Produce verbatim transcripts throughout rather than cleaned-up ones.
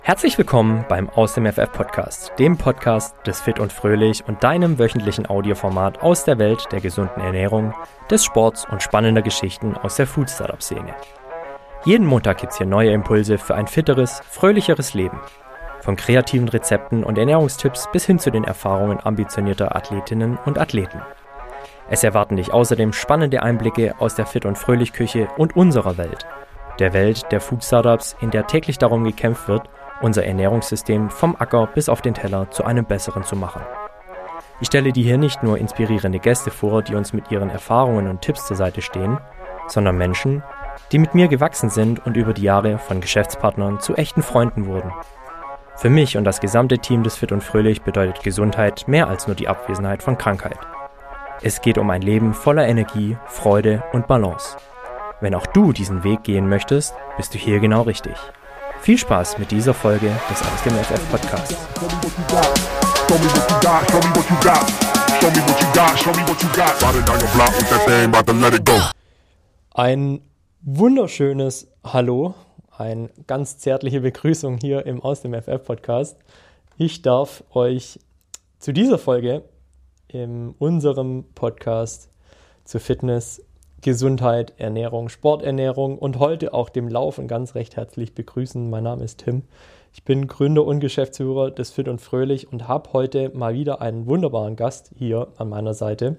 Herzlich willkommen beim Aus dem F F Podcast, dem Podcast des Fit und Fröhlich und deinem wöchentlichen Audioformat aus der Welt der gesunden Ernährung, des Sports und spannender Geschichten aus der Food-Startup-Szene. Jeden Montag gibt's hier neue Impulse für ein fitteres, fröhlicheres Leben. Von kreativen Rezepten und Ernährungstipps bis hin zu den Erfahrungen ambitionierter Athletinnen und Athleten. Es erwarten dich außerdem spannende Einblicke aus der Fit- und Fröhlich-Küche und unserer Welt, der Welt der Food-Startups, in der täglich darum gekämpft wird, unser Ernährungssystem vom Acker bis auf den Teller zu einem besseren zu machen. Ich stelle dir hier nicht nur inspirierende Gäste vor, die uns mit ihren Erfahrungen und Tipps zur Seite stehen, sondern Menschen, die mit mir gewachsen sind und über die Jahre von Geschäftspartnern zu echten Freunden wurden. Für mich und das gesamte Team des Fit und Fröhlich bedeutet Gesundheit mehr als nur die Abwesenheit von Krankheit. Es geht um ein Leben voller Energie, Freude und Balance. Wenn auch du diesen Weg gehen möchtest, bist du hier genau richtig. Viel Spaß mit dieser Folge des Aus dem F F Podcasts. Ein wunderschönes Hallo, eine ganz zärtliche Begrüßung hier im Aus dem F F Podcast. Ich darf euch zu dieser Folge in unserem Podcast zu Fitness, Gesundheit, Ernährung, Sporternährung und heute auch dem Laufen ganz recht herzlich begrüßen. Mein Name ist Tim. Ich bin Gründer und Geschäftsführer des Fit und Fröhlich und habe heute mal wieder einen wunderbaren Gast hier an meiner Seite,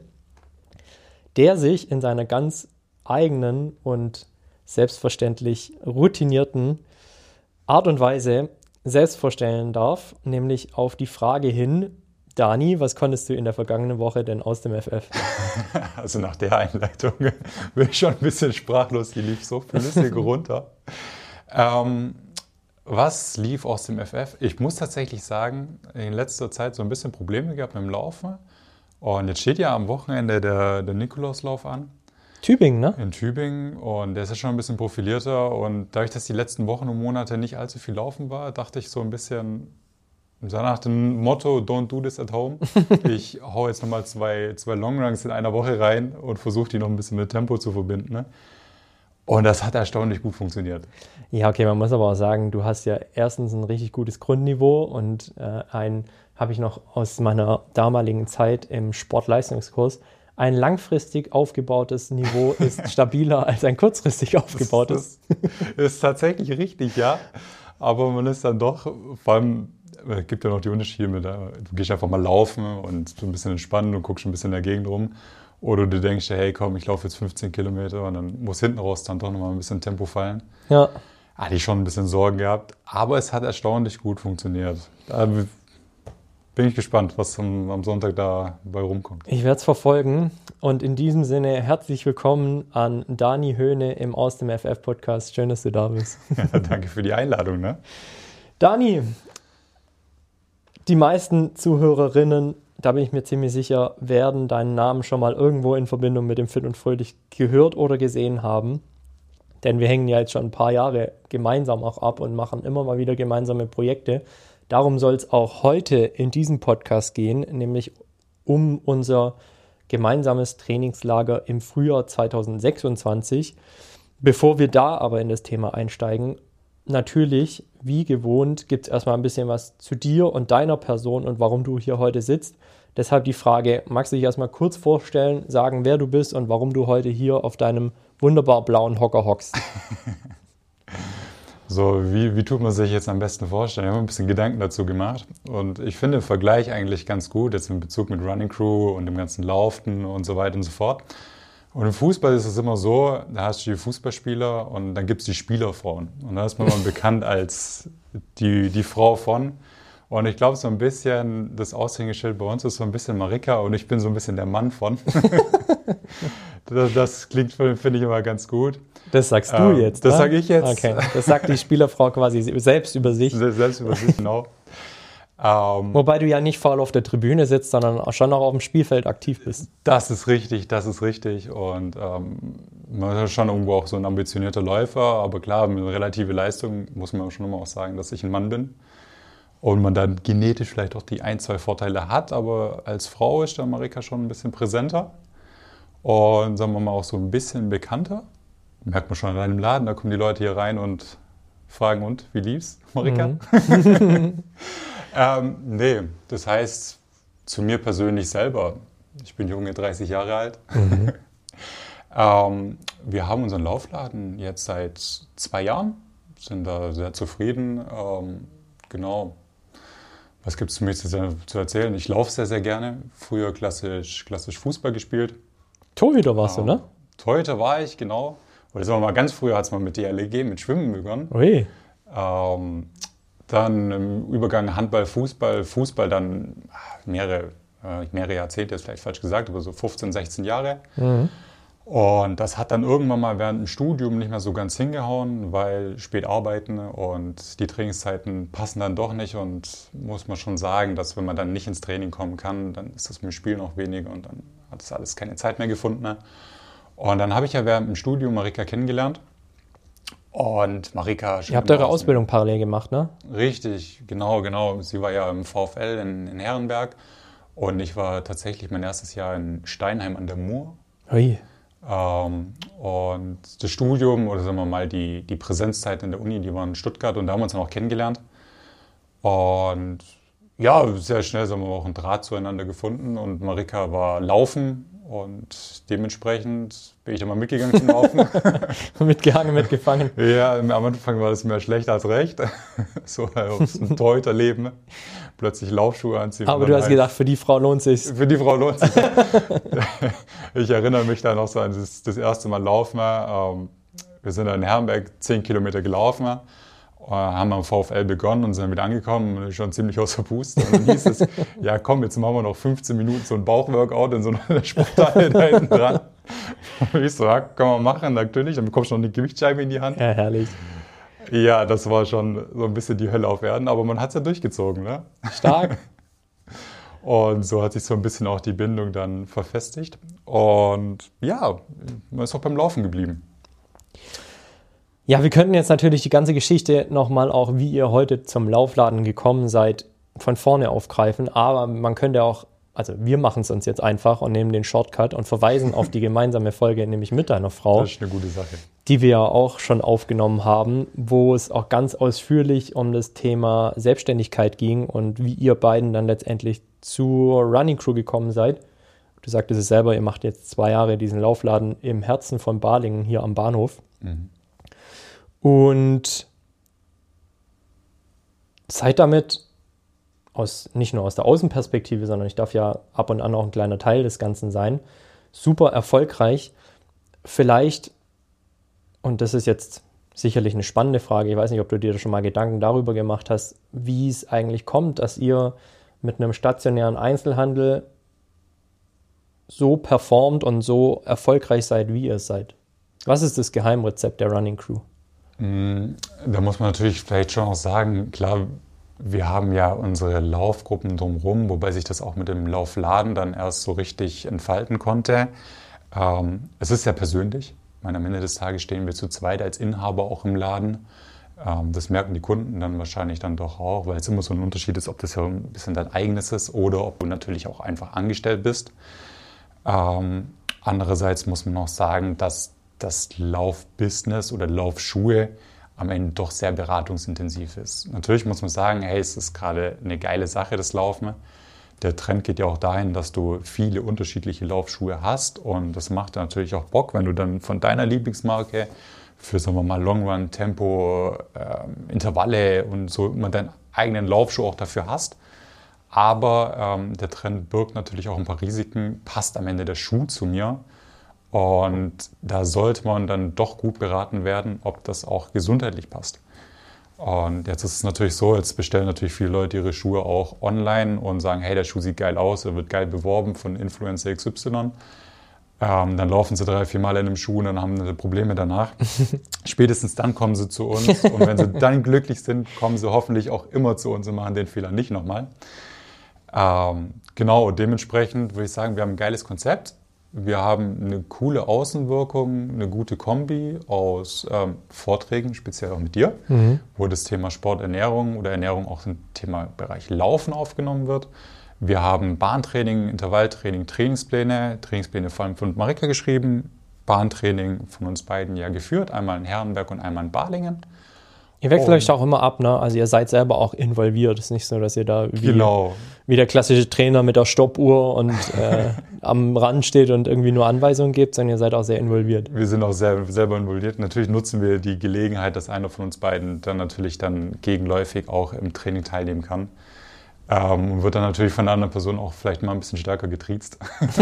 der sich in seiner ganz eigenen und selbstverständlich routinierten Art und Weise selbst vorstellen darf, nämlich auf die Frage hin: Dani, was konntest du in der vergangenen Woche denn aus dem F F? Also nach der Einleitung bin ich schon ein bisschen sprachlos, die lief so flüssig runter. Ähm, was lief aus dem F F? Ich muss tatsächlich sagen, in letzter Zeit so ein bisschen Probleme gehabt mit dem Laufen. Und jetzt steht ja am Wochenende der, der Nikolauslauf an. Tübingen, ne? In Tübingen, und der ist ja schon ein bisschen profilierter. Und dadurch, dass die letzten Wochen und Monate nicht allzu viel Laufen war, dachte ich so ein bisschen... So nach dem Motto, don't do this at home. Ich hau jetzt nochmal zwei, zwei Longruns in einer Woche rein und versuche die noch ein bisschen mit Tempo zu verbinden. Ne? Und das hat erstaunlich gut funktioniert. Ja, okay, man muss aber auch sagen, du hast ja erstens ein richtig gutes Grundniveau und äh, ein, habe ich noch aus meiner damaligen Zeit im Sportleistungskurs, ein langfristig aufgebautes Niveau ist stabiler als ein kurzfristig aufgebautes. Das, das ist tatsächlich richtig, ja. Aber man ist dann doch, vor allem, es gibt ja noch die Unterschiede mit, du gehst einfach mal laufen und so ein bisschen entspannen und guckst ein bisschen in der Gegend rum. Oder du denkst dir, hey komm, ich laufe jetzt fünfzehn Kilometer und dann muss hinten raus dann doch nochmal ein bisschen Tempo fallen. Ja. Hatte ich schon ein bisschen Sorgen gehabt, aber es hat erstaunlich gut funktioniert. Da bin ich gespannt, was am, am Sonntag dabei rumkommt. Ich werde es verfolgen und in diesem Sinne herzlich willkommen an Dani Höhne im Aus dem F F Podcast. Schön, dass du da bist. Ja, danke für die Einladung. Ne? Dani, die meisten Zuhörerinnen, da bin ich mir ziemlich sicher, werden deinen Namen schon mal irgendwo in Verbindung mit dem Fit und Fröhlich gehört oder gesehen haben. Denn wir hängen ja jetzt schon ein paar Jahre gemeinsam auch ab und machen immer mal wieder gemeinsame Projekte. Darum soll es auch heute in diesem Podcast gehen, nämlich um unser gemeinsames Trainingslager im Frühjahr zweitausendsechsundzwanzig. Bevor wir da aber in das Thema einsteigen, natürlich, wie gewohnt, gibt es erstmal ein bisschen was zu dir und deiner Person und warum du hier heute sitzt. Deshalb die Frage, magst du dich erstmal kurz vorstellen, sagen, wer du bist und warum du heute hier auf deinem wunderbar blauen Hocker hockst? So, wie, wie tut man sich jetzt am besten vorstellen? Ich habe ein bisschen Gedanken dazu gemacht und ich finde den Vergleich eigentlich ganz gut, jetzt in Bezug mit Running Crew und dem ganzen Laufen und so weiter und so fort. Und im Fußball ist es immer so, da hast du die Fußballspieler und dann gibt es die Spielerfrauen. Und da ist man mal bekannt als die, die Frau von. Und ich glaube, so ein bisschen, das Aushängeschild bei uns ist so ein bisschen Marika und ich bin so ein bisschen der Mann von. das, das klingt, finde ich, immer ganz gut. Das sagst du ähm, jetzt, Das ne? sage ich jetzt. Okay, das sagt die Spielerfrau quasi selbst über sich. Selbst über sich, genau. Ähm, Wobei du ja nicht faul auf der Tribüne sitzt, sondern schon auch auf dem Spielfeld aktiv bist. Das ist richtig, das ist richtig. Und ähm, man ist schon irgendwo auch so ein ambitionierter Läufer. Aber klar, mit relative Leistung muss man schon immer auch sagen, dass ich ein Mann bin. Und man dann genetisch vielleicht auch die ein, zwei Vorteile hat. Aber als Frau ist da Marika schon ein bisschen präsenter. Und sagen wir mal auch so ein bisschen bekannter. Merkt man schon an einem Laden, da kommen die Leute hier rein und fragen, und wie lief's, Marika? Mhm. ähm, nee, das heißt, zu mir persönlich selber, ich bin junge dreißig Jahre alt. Mhm. ähm, wir haben unseren Laufladen jetzt seit zwei Jahren, sind da sehr zufrieden. Ähm, genau. Was gibt es für mich zu, zu erzählen? Ich laufe sehr, sehr gerne. Früher klassisch, klassisch Fußball gespielt. Torhüter warst ähm, du, ne? Torhüter war ich, genau. Oder sagen wir mal, ganz früher hat es mal mit D L G, mit Schwimmen begonnen. Ui. Ähm, dann im Übergang Handball, Fußball. Fußball dann mehrere, äh, mehrere Jahrzehnte, ist vielleicht falsch gesagt, aber so fünfzehn, sechzehn Jahre. Mhm. Und das hat dann irgendwann mal während dem Studium nicht mehr so ganz hingehauen, weil spät arbeiten und die Trainingszeiten passen dann doch nicht. Und muss man schon sagen, dass wenn man dann nicht ins Training kommen kann, dann ist das mit dem Spiel noch weniger und dann hat das alles keine Zeit mehr gefunden. Und dann habe ich ja während dem Studium Marika kennengelernt. Und Marika... Ihr habt eure Ausbildung parallel gemacht, ne? Richtig, genau, genau. Sie war ja im VfL in, in Herrenberg und ich war tatsächlich mein erstes Jahr in Steinheim an der Mur. Ui. Ähm, und das Studium oder sagen wir mal die, die Präsenzzeit in der Uni, die war in Stuttgart und da haben wir uns dann auch kennengelernt. Und ja, sehr schnell haben wir auch einen Draht zueinander gefunden und Marika war laufen und dementsprechend bin ich dann mal mitgegangen zum Laufen. Mitgehangen, mitgefangen. Ja, am Anfang war das mehr schlecht als recht. So aufs Torhüterleben. Plötzlich Laufschuhe anziehen. Aber du hast gedacht, für die Frau lohnt es sich. Für die Frau lohnt es sich. Ich erinnere mich da noch so an das, das erste Mal Laufen. Wir sind in Herrenberg zehn Kilometer gelaufen. Haben am VfL begonnen und sind wieder angekommen und schon ziemlich außer Puste. Und dann hieß es, ja komm, jetzt machen wir noch fünfzehn Minuten so ein Bauchworkout in so einer Sporthalle da hinten dran. Und ich so, ja, kann man machen, natürlich. Dann bekommst du noch eine Gewichtsscheibe in die Hand. Ja, herrlich. Ja, das war schon so ein bisschen die Hölle auf Erden, aber man hat es ja durchgezogen, ne? Stark. Und so hat sich so ein bisschen auch die Bindung dann verfestigt. Und ja, man ist auch beim Laufen geblieben. Ja, wir könnten jetzt natürlich die ganze Geschichte nochmal auch, wie ihr heute zum Laufladen gekommen seid, von vorne aufgreifen. Aber man könnte auch, also wir machen es uns jetzt einfach und nehmen den Shortcut und verweisen auf die gemeinsame Folge, nämlich mit deiner Frau. Das ist eine gute Sache. Die wir ja auch schon aufgenommen haben, wo es auch ganz ausführlich um das Thema Selbstständigkeit ging und wie ihr beiden dann letztendlich zur Running Crew gekommen seid. Du sagtest es selber, ihr macht jetzt zwei Jahre diesen Laufladen im Herzen von Balingen hier am Bahnhof. Mhm. Und seid damit aus, nicht nur aus der Außenperspektive, sondern ich darf ja ab und an auch ein kleiner Teil des Ganzen sein, super erfolgreich. Vielleicht, und das ist jetzt sicherlich eine spannende Frage, ich weiß nicht, ob du dir schon mal Gedanken darüber gemacht hast, wie es eigentlich kommt, dass ihr mit einem stationären Einzelhandel so performt und so erfolgreich seid, wie ihr es seid. Was ist das Geheimrezept der Running Crew? Da muss man natürlich vielleicht schon auch sagen, klar, wir haben ja unsere Laufgruppen drumherum, wobei sich das auch mit dem Laufladen dann erst so richtig entfalten konnte. Ähm, es ist sehr persönlich. Ich meine, am Ende des Tages stehen wir zu zweit als Inhaber auch im Laden. Ähm, das merken die Kunden dann wahrscheinlich dann doch auch, weil es immer so ein Unterschied ist, ob das ja ein bisschen dein eigenes ist oder ob du natürlich auch einfach angestellt bist. Ähm, andererseits muss man noch sagen, dass das Laufbusiness oder Laufschuhe am Ende doch sehr beratungsintensiv ist. Natürlich muss man sagen, hey, es ist gerade eine geile Sache, das Laufen. Der Trend geht ja auch dahin, dass du viele unterschiedliche Laufschuhe hast und das macht natürlich auch Bock, wenn du dann von deiner Lieblingsmarke für, sagen wir mal, Long Run, Tempo, ähm, Intervalle und so immer deinen eigenen Laufschuh auch dafür hast. Aber ähm, der Trend birgt natürlich auch ein paar Risiken. Passt am Ende der Schuh zu mir? Und da sollte man dann doch gut beraten werden, ob das auch gesundheitlich passt. Und jetzt ist es natürlich so, jetzt bestellen natürlich viele Leute ihre Schuhe auch online und sagen, hey, der Schuh sieht geil aus, er wird geil beworben von Influencer X Y. Ähm, dann laufen sie drei, vier Mal in einem Schuh und dann haben sie Probleme danach. Spätestens dann kommen sie zu uns und wenn sie dann glücklich sind, kommen sie hoffentlich auch immer zu uns und machen den Fehler nicht nochmal. Ähm, genau, dementsprechend würde ich sagen, wir haben ein geiles Konzept. Wir haben eine coole Außenwirkung, eine gute Kombi aus ähm, Vorträgen, speziell auch mit dir, mhm. wo das Thema Sport, Ernährung oder Ernährung auch im Thema Bereich Laufen aufgenommen wird. Wir haben Bahntraining, Intervalltraining, Trainingspläne, Trainingspläne vor allem von Marika geschrieben, Bahntraining von uns beiden ja geführt, einmal in Herrenberg und einmal in Balingen. Ihr wechselt euch auch immer ab, ne? Also ihr seid selber auch involviert. Es ist nicht so, dass ihr da wie, genau. wie der klassische Trainer mit der Stoppuhr und äh, am Rand steht und irgendwie nur Anweisungen gibt, sondern ihr seid auch sehr involviert. Wir sind auch sehr, selber involviert. Natürlich nutzen wir die Gelegenheit, dass einer von uns beiden dann natürlich dann gegenläufig auch im Training teilnehmen kann. Ähm, und wird dann natürlich von der anderen Person auch vielleicht mal ein bisschen stärker getriezt.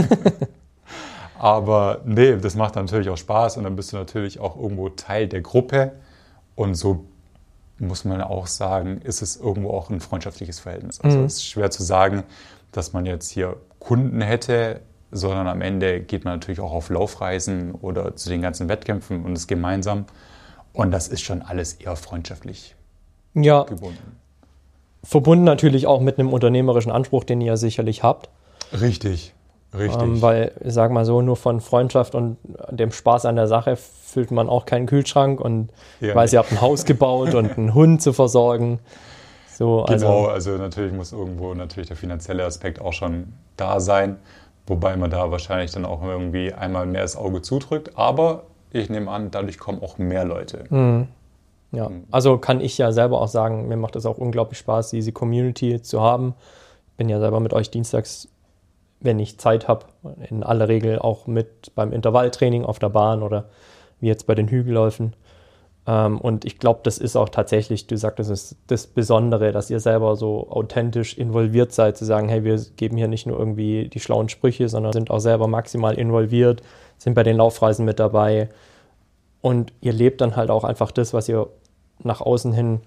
Aber nee, das macht dann natürlich auch Spaß und dann bist du natürlich auch irgendwo Teil der Gruppe. Und so muss man auch sagen, ist es irgendwo auch ein freundschaftliches Verhältnis. Also mhm. es ist schwer zu sagen, dass man jetzt hier Kunden hätte, sondern am Ende geht man natürlich auch auf Laufreisen oder zu den ganzen Wettkämpfen und ist gemeinsam. Und das ist schon alles eher freundschaftlich ja. gebunden. Verbunden natürlich auch mit einem unternehmerischen Anspruch, den ihr sicherlich habt. Richtig, richtig. Ähm, weil, ich sag mal so, nur von Freundschaft und dem Spaß an der Sache füllt man auch keinen Kühlschrank und ja, weiß, ihr habt ein Haus gebaut und einen Hund zu versorgen. So, genau, also, also natürlich muss irgendwo natürlich der finanzielle Aspekt auch schon da sein, wobei man da wahrscheinlich dann auch irgendwie einmal mehr das Auge zudrückt. Aber ich nehme an, dadurch kommen auch mehr Leute. Mhm. Ja, also kann ich ja selber auch sagen, mir macht es auch unglaublich Spaß, diese Community zu haben. Ich bin ja selber mit euch dienstags, wenn ich Zeit habe, in aller Regel auch mit beim Intervalltraining auf der Bahn oder wie jetzt bei den Hügelläufen. Und ich glaube, das ist auch tatsächlich, du sagtest, das ist das Besondere, dass ihr selber so authentisch involviert seid, zu sagen, hey, wir geben hier nicht nur irgendwie die schlauen Sprüche, sondern sind auch selber maximal involviert, sind bei den Laufreisen mit dabei. Und ihr lebt dann halt auch einfach das, was ihr nach außen hin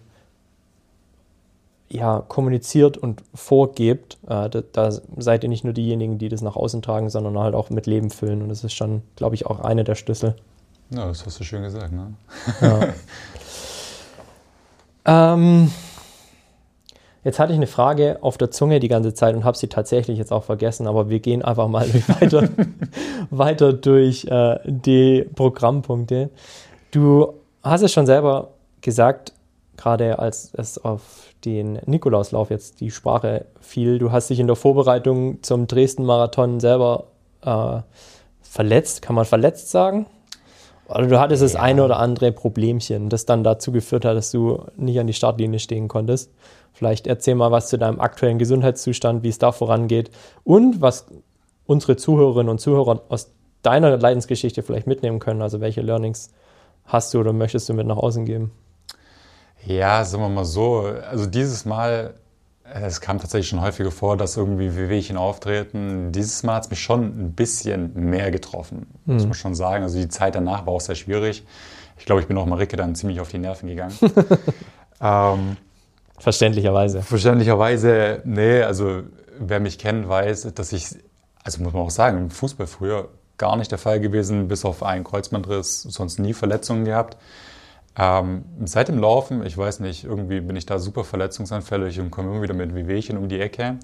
ja, kommuniziert und vorgebt. Äh, da, da seid ihr nicht nur diejenigen, die das nach außen tragen, sondern halt auch mit Leben füllen. Und das ist schon, glaube ich, auch eine der Schlüssel. Ja, das hast du schön gesagt, ne? Ja. ähm, jetzt hatte ich eine Frage auf der Zunge die ganze Zeit und habe sie tatsächlich jetzt auch vergessen, aber wir gehen einfach mal weiter, weiter durch äh, die Programmpunkte. Du hast es schon selber gesagt, gerade als es auf den Nikolauslauf jetzt die Sprache fiel, du hast dich in der Vorbereitung zum Dresden-Marathon selber äh, verletzt, kann man verletzt sagen? Oder du hattest ja. das eine oder andere Problemchen, das dann dazu geführt hat, dass du nicht an die Startlinie stehen konntest. Vielleicht erzähl mal was zu deinem aktuellen Gesundheitszustand, wie es da vorangeht und was unsere Zuhörerinnen und Zuhörer aus deiner Leidensgeschichte vielleicht mitnehmen können. Also welche Learnings hast du oder möchtest du mit nach außen geben? Ja, sagen wir mal so, also dieses Mal, es kam tatsächlich schon häufiger vor, dass irgendwie Wehwehchen auftreten. Dieses Mal hat es mich schon ein bisschen mehr getroffen, mhm. muss man schon sagen. Also die Zeit danach war auch sehr schwierig. Ich glaube, ich bin auch Marike dann ziemlich auf die Nerven gegangen. ähm, Verständlicherweise. Verständlicherweise, nee, also wer mich kennt, weiß, dass ich, also muss man auch sagen, im Fußball früher gar nicht der Fall gewesen, bis auf einen Kreuzbandriss, sonst nie Verletzungen gehabt. Ähm, seit dem Laufen, ich weiß nicht, irgendwie bin ich da super verletzungsanfällig und komme immer wieder mit Wehwehchen um die Ecke.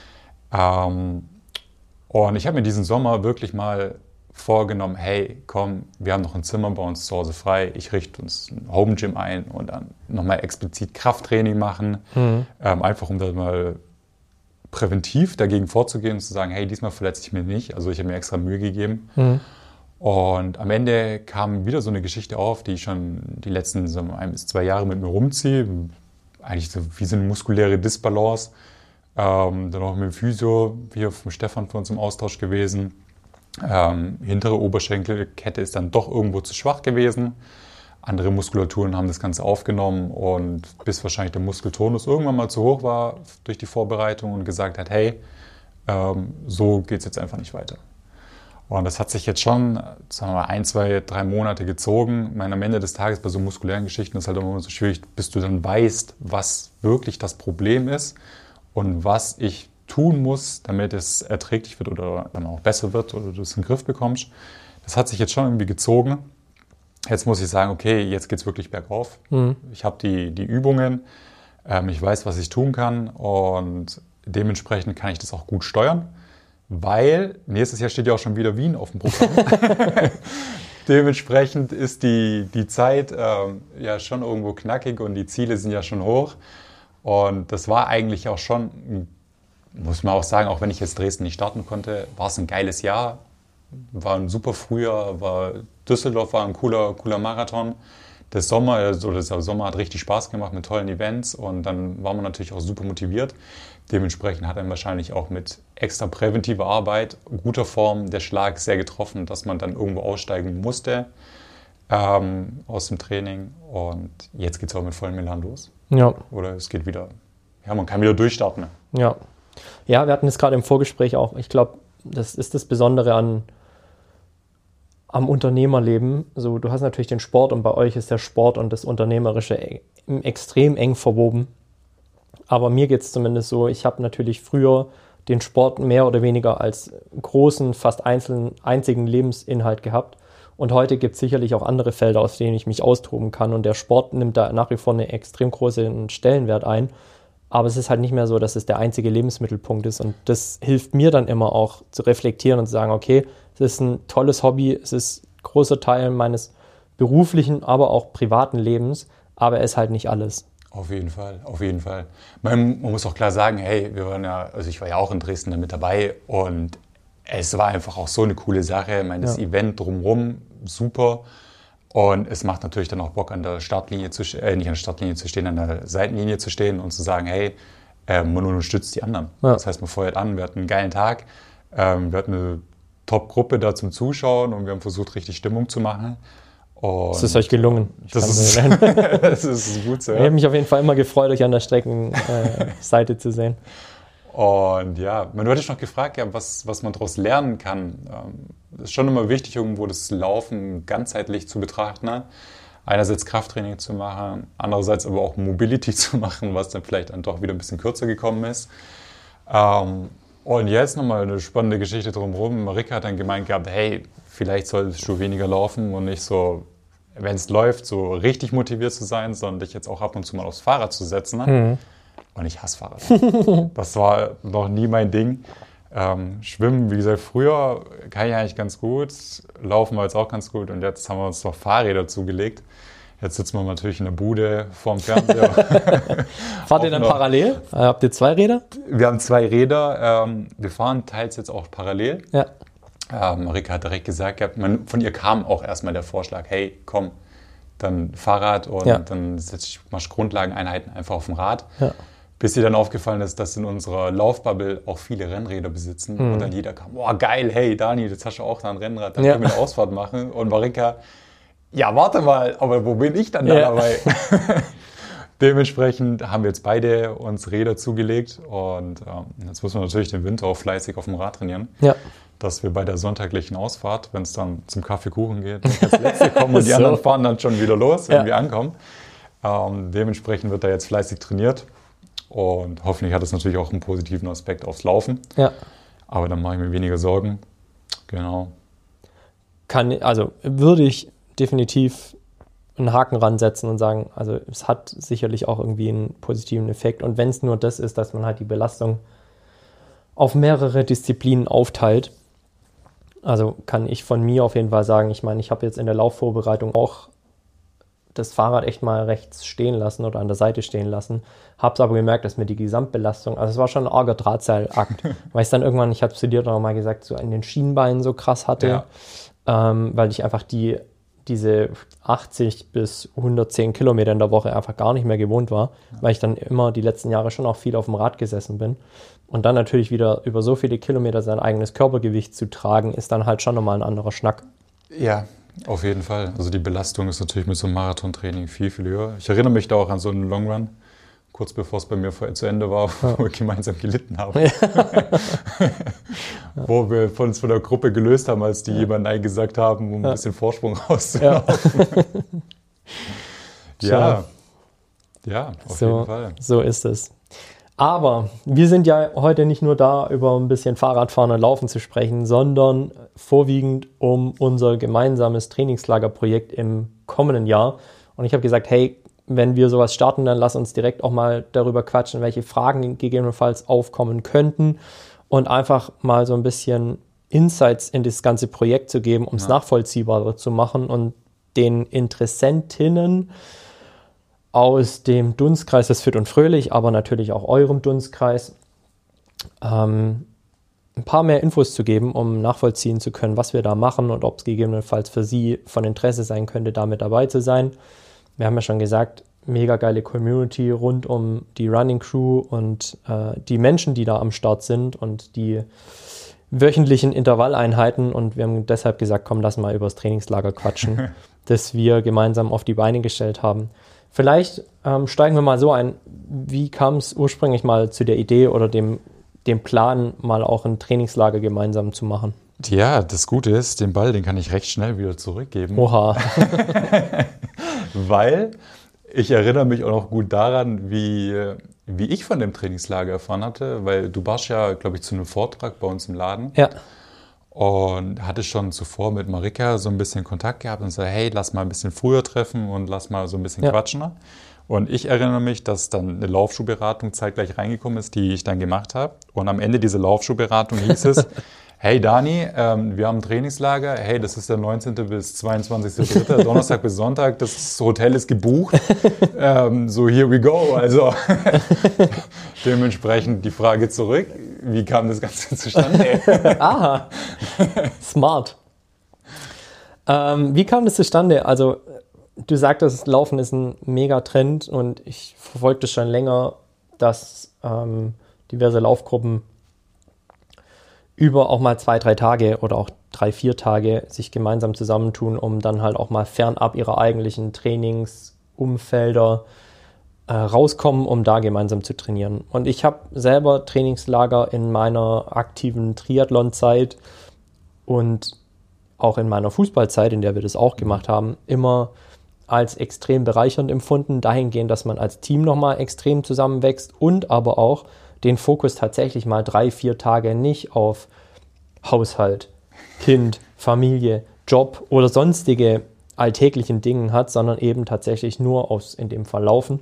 Ähm, und ich habe mir diesen Sommer wirklich mal vorgenommen, hey, komm, wir haben noch ein Zimmer bei uns zu Hause frei, ich richte uns ein Home Gym ein und dann nochmal explizit Krafttraining machen, mhm. ähm, einfach um da mal präventiv dagegen vorzugehen und zu sagen, hey, diesmal verletze ich mich nicht, also ich habe mir extra Mühe gegeben. Mhm. Und am Ende kam wieder so eine Geschichte auf, die ich schon die letzten so ein bis zwei Jahre mit mir rumziehe. Eigentlich so wie so eine muskuläre Disbalance. Ähm, dann auch mit dem Physio, hier vom Stefan für uns im Austausch gewesen. Ähm, hintere Oberschenkelkette ist dann doch irgendwo zu schwach gewesen. Andere Muskulaturen haben das Ganze aufgenommen und bis wahrscheinlich der Muskeltonus irgendwann mal zu hoch war durch die Vorbereitung und gesagt hat, hey, ähm, so geht's jetzt einfach nicht weiter. Und das hat sich jetzt schon, sagen wir mal, ein, zwei, drei Monate gezogen. Ich meine, am Ende des Tages bei so muskulären Geschichten ist halt immer so schwierig, bis du dann weißt, was wirklich das Problem ist und was ich tun muss, damit es erträglich wird oder dann auch besser wird oder du es in den Griff bekommst. Das hat sich jetzt schon irgendwie gezogen. Jetzt muss ich sagen, okay, jetzt geht es wirklich bergauf. Mhm. Ich habe die, die Übungen, ähm, ich weiß, was ich tun kann und dementsprechend kann ich das auch gut steuern. Weil nächstes Jahr steht ja auch schon wieder Wien auf dem Programm. Dementsprechend ist die, die Zeit ähm, ja schon irgendwo knackig und die Ziele sind ja schon hoch. Und das war eigentlich auch schon, muss man auch sagen, auch wenn ich jetzt Dresden nicht starten konnte, war es ein geiles Jahr. War ein super Frühjahr, war Düsseldorf war ein cooler, cooler Marathon. der Sommer, also der Sommer hat richtig Spaß gemacht mit tollen Events und dann war man natürlich auch super motiviert. Dementsprechend hat dann wahrscheinlich auch mit extra präventiver Arbeit, guter Form, der Schlag sehr getroffen, dass man dann irgendwo aussteigen musste ähm, aus dem Training. Und jetzt geht es auch mit vollem Elan los. Ja. Oder es geht wieder, ja, man kann wieder durchstarten. Ja. Ja, wir hatten es gerade im Vorgespräch auch. Ich glaube, das ist das Besondere an am Unternehmerleben. So, du hast natürlich den Sport und bei euch ist der Sport und das Unternehmerische e- extrem eng verwoben. Aber mir geht es zumindest so, ich habe natürlich früher den Sport mehr oder weniger als großen, fast einzelnen, einzigen Lebensinhalt gehabt. Und heute gibt es sicherlich auch andere Felder, aus denen ich mich austoben kann. Und der Sport nimmt da nach wie vor einen extrem großen Stellenwert ein. Aber es ist halt nicht mehr so, dass es der einzige Lebensmittelpunkt ist. Und das hilft mir dann immer auch zu reflektieren und zu sagen, okay, es ist ein tolles Hobby, es ist ein großer Teil meines beruflichen, aber auch privaten Lebens, aber es ist halt nicht alles. Auf jeden Fall, auf jeden Fall. Man, man muss auch klar sagen, hey, wir waren ja, also ich war ja auch in Dresden da mit dabei und es war einfach auch so eine coole Sache. Ich meine, das ja. Event drumherum, super. Und es macht natürlich dann auch Bock, an der Startlinie zu äh, nicht an der Startlinie zu stehen, an der Seitenlinie zu stehen und zu sagen, hey, äh, man unterstützt die anderen. Ja. Das heißt, man feuert an, wir hatten einen geilen Tag, ähm, wir hatten eine Top-Gruppe da zum Zuschauen und wir haben versucht, richtig Stimmung zu machen. Und das ist euch gelungen. Das ist, das ist gut so. Ja. Ich habe mich auf jeden Fall immer gefreut, euch an der Streckenseite äh, zu sehen. Und ja, man hatte noch gefragt, ja, was, was man daraus lernen kann. Es ähm, ist schon immer wichtig, irgendwo das Laufen ganzheitlich zu betrachten. Ne? Einerseits Krafttraining zu machen, andererseits aber auch Mobility zu machen, was dann vielleicht dann doch wieder ein bisschen kürzer gekommen ist. Ähm, und jetzt nochmal eine spannende Geschichte drumherum. Marika hat dann gemeint gehabt, hey, vielleicht solltest du weniger laufen und nicht so, wenn es läuft, so richtig motiviert zu sein, sondern dich jetzt auch ab und zu mal aufs Fahrrad zu setzen. Ne? Mhm. Und ich hasse Fahrrad. Das war noch nie mein Ding. Ähm, Schwimmen, wie gesagt, früher kann ich eigentlich ganz gut. Laufen war jetzt auch ganz gut. Und jetzt haben wir uns noch Fahrräder zugelegt. Jetzt sitzen wir natürlich in der Bude vorm Fernseher. Fahrt ihr dann parallel? Habt ihr zwei Räder? Wir haben zwei Räder. Ähm, wir fahren teils jetzt auch parallel. Ja. Ähm, Marika hat direkt gesagt, man, von ihr kam auch erstmal der Vorschlag, hey, komm, dann Fahrrad und ja. dann machst du Grundlageneinheiten einfach auf dem Rad. Ja. Bis ihr dann aufgefallen ist, dass in unserer Laufbubble auch viele Rennräder besitzen. Mhm. Und dann jeder kam, boah geil, hey Dani, jetzt hast du auch da ein Rennrad, dann ja. können wir eine Ausfahrt machen. Und Marika, ja warte mal, aber wo bin ich dann da ja. dabei? Dementsprechend haben wir jetzt beide uns Räder zugelegt. Und ähm, jetzt müssen wir natürlich den Winter auch fleißig auf dem Rad trainieren. Ja. Dass wir bei der sonntaglichen Ausfahrt, wenn es dann zum Kaffeekuchen geht, als Letzte kommen und die so. anderen fahren dann schon wieder los, wenn ja. wir ankommen. Ähm, dementsprechend wird da jetzt fleißig trainiert. Und hoffentlich hat es natürlich auch einen positiven Aspekt aufs Laufen. Ja. Aber dann mache ich mir weniger Sorgen. Genau. Kann, also würde ich definitiv einen Haken ransetzen und sagen, also es hat sicherlich auch irgendwie einen positiven Effekt. Und wenn es nur das ist, dass man halt die Belastung auf mehrere Disziplinen aufteilt, also kann ich von mir auf jeden Fall sagen, ich meine, ich habe jetzt in der Laufvorbereitung auch das Fahrrad echt mal rechts stehen lassen oder an der Seite stehen lassen. Habe es aber gemerkt, dass mir die Gesamtbelastung, also es war schon ein arger Drahtseilakt, weil ich dann irgendwann, ich habe zu dir auch mal gesagt, so an den Schienbeinen so krass hatte, ja. ähm, weil ich einfach die diese achtzig bis hundertzehn Kilometer in der Woche einfach gar nicht mehr gewohnt war, ja. weil ich dann immer die letzten Jahre schon auch viel auf dem Rad gesessen bin. Und dann natürlich wieder über so viele Kilometer sein eigenes Körpergewicht zu tragen, ist dann halt schon nochmal ein anderer Schnack. Ja, auf jeden Fall. Also die Belastung ist natürlich mit so einem Marathontraining viel, viel höher. Ich erinnere mich da auch an so einen Long Run, kurz bevor es bei mir zu Ende war, ja. wo wir gemeinsam gelitten haben. Ja. Wo wir von uns von der Gruppe gelöst haben, als die ja. jemanden Nein gesagt haben, um ja. ein bisschen Vorsprung rauszulaufen. Ja, ja, ja auf so, jeden Fall. So ist es. Aber wir sind ja heute nicht nur da, über ein bisschen Fahrradfahren und Laufen zu sprechen, sondern vorwiegend um unser gemeinsames Trainingslagerprojekt im kommenden Jahr. Und ich habe gesagt, hey, wenn wir sowas starten, dann lass uns direkt auch mal darüber quatschen, welche Fragen gegebenenfalls aufkommen könnten und einfach mal so ein bisschen Insights in das ganze Projekt zu geben, um es ja. nachvollziehbarer zu machen und den Interessentinnen aus dem Dunstkreis des Fit und Fröhlich, aber natürlich auch eurem Dunstkreis, ähm, ein paar mehr Infos zu geben, um nachvollziehen zu können, was wir da machen und ob es gegebenenfalls für sie von Interesse sein könnte, da mit dabei zu sein. wir haben ja schon gesagt, mega geile Community rund um die Running Crew und äh, die Menschen, die da am Start sind und die wöchentlichen Intervalleinheiten. Und wir haben deshalb gesagt, komm, lass mal über das Trainingslager quatschen, das wir gemeinsam auf die Beine gestellt haben. Vielleicht ähm, steigen wir mal so ein, wie kam es ursprünglich mal zu der Idee oder dem, dem Plan, mal auch ein Trainingslager gemeinsam zu machen? Ja, das Gute ist, den Ball, den kann ich recht schnell wieder zurückgeben. Oha. Weil ich erinnere mich auch noch gut daran, wie, wie ich von dem Trainingslager erfahren hatte, weil du warst ja, glaube ich, zu einem Vortrag bei uns im Laden. Ja. Und hatte schon zuvor mit Marika so ein bisschen Kontakt gehabt und so, hey, lass mal ein bisschen früher treffen und lass mal so ein bisschen ja. quatschen. Und ich erinnere mich, dass dann eine Laufschuhberatung zeitgleich reingekommen ist, die ich dann gemacht habe. Und am Ende dieser Laufschuhberatung hieß es, hey Dani, ähm, wir haben ein Trainingslager, hey, das ist der neunzehnten bis zweiundzwanzigsten dritten Donnerstag bis Sonntag, das Hotel ist gebucht, ähm, so here we go. Also dementsprechend die Frage zurück, wie kam das Ganze zustande? Aha, smart. Ähm, wie kam das zustande? Also du sagtest, Laufen ist ein Megatrend und ich verfolge das schon länger, dass ähm, diverse Laufgruppen über auch mal zwei, drei Tage oder auch drei, vier Tage sich gemeinsam zusammentun, um dann halt auch mal fernab ihrer eigentlichen Trainingsumfelder äh, rauskommen, um da gemeinsam zu trainieren. Und ich habe selber Trainingslager in meiner aktiven Triathlon-Zeit und auch in meiner Fußballzeit, in der wir das auch gemacht haben, immer als extrem bereichernd empfunden, dahingehend, dass man als Team nochmal extrem zusammenwächst und aber auch den Fokus tatsächlich mal drei, vier Tage nicht auf Haushalt, Kind, Familie, Job oder sonstige alltäglichen Dingen hat, sondern eben tatsächlich nur aufs, in dem Fall Laufen.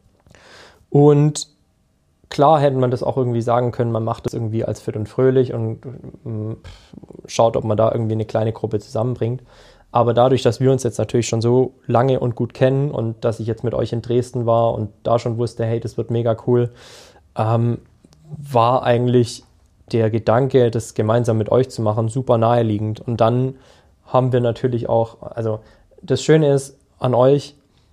Und klar hätte man das auch irgendwie sagen können, man macht das irgendwie als fit und fröhlich und mh, schaut, ob man da irgendwie eine kleine Gruppe zusammenbringt. Aber dadurch, dass wir uns jetzt natürlich schon so lange und gut kennen und dass ich jetzt mit euch in Dresden war und da schon wusste, hey, das wird mega cool, Ähm, war eigentlich der Gedanke, das gemeinsam mit euch zu machen, super naheliegend. Und dann haben wir natürlich auch, also das Schöne ist an euch,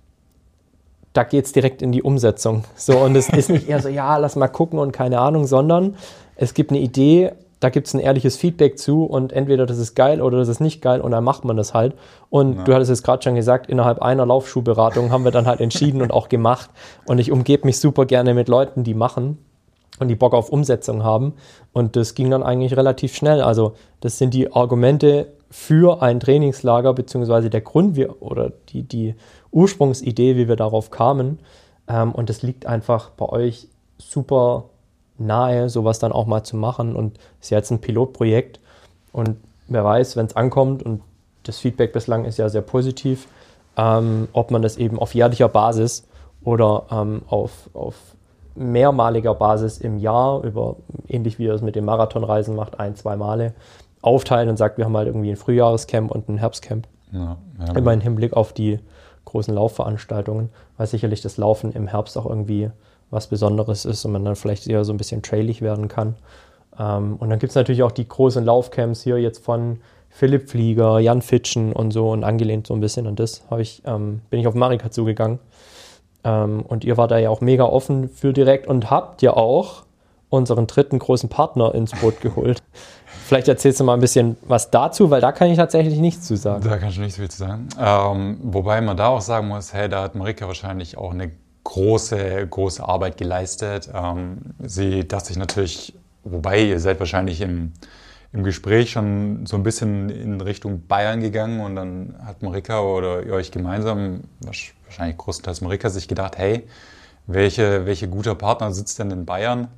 da geht es direkt in die Umsetzung. So, und es ist nicht eher so, ja, lass mal gucken und keine Ahnung, sondern es gibt eine Idee, da gibt es ein ehrliches Feedback zu und entweder das ist geil oder das ist nicht geil und dann macht man das halt. Und ja. Du hattest es gerade schon gesagt, innerhalb einer Laufschuhberatung haben wir dann halt entschieden und auch gemacht. Und ich umgebe mich super gerne mit Leuten, die machen und die Bock auf Umsetzung haben. Und das ging dann eigentlich relativ schnell. Also das sind die Argumente für ein Trainingslager, beziehungsweise der Grund wie, oder die, die Ursprungsidee, wie wir darauf kamen. Ähm, und das liegt einfach bei euch super nahe, sowas dann auch mal zu machen. Und ist ja jetzt ein Pilotprojekt. Und wer weiß, wenn es ankommt, und das Feedback bislang ist ja sehr positiv, ähm, ob man das eben auf jährlicher Basis oder ähm, auf, auf mehrmaliger Basis im Jahr, über ähnlich wie ihr es mit den Marathonreisen macht, ein, zwei Male, aufteilen und sagt, wir haben halt irgendwie ein Frühjahrescamp und ein Herbstcamp. Ja, ja, Immer im Hinblick auf die großen Laufveranstaltungen, weil sicherlich das Laufen im Herbst auch irgendwie was Besonderes ist und man dann vielleicht eher so ein bisschen trailig werden kann. Ähm, und dann gibt es natürlich auch die großen Laufcamps hier jetzt von Philipp Flieger, Jan Fitschen und so, und angelehnt so ein bisschen an das habe ich, ähm, bin ich auf Marika zugegangen. Ähm, und ihr wart da ja auch mega offen für direkt und habt ja auch unseren dritten großen Partner ins Boot geholt. Vielleicht erzählst du mal ein bisschen was dazu, weil da kann ich tatsächlich nichts zu sagen. Da kann ich nicht so viel zu sagen. Ähm, wobei man da auch sagen muss, hey, da hat Marika wahrscheinlich auch eine große, große Arbeit geleistet. Ähm, sie dachte sich natürlich, wobei ihr seid wahrscheinlich im, im Gespräch schon so ein bisschen in Richtung Bayern gegangen und dann hat Marika oder ihr euch gemeinsam, wahrscheinlich größtenteils Marika, sich gedacht, hey, welche, welche guter Partner sitzt denn in Bayern?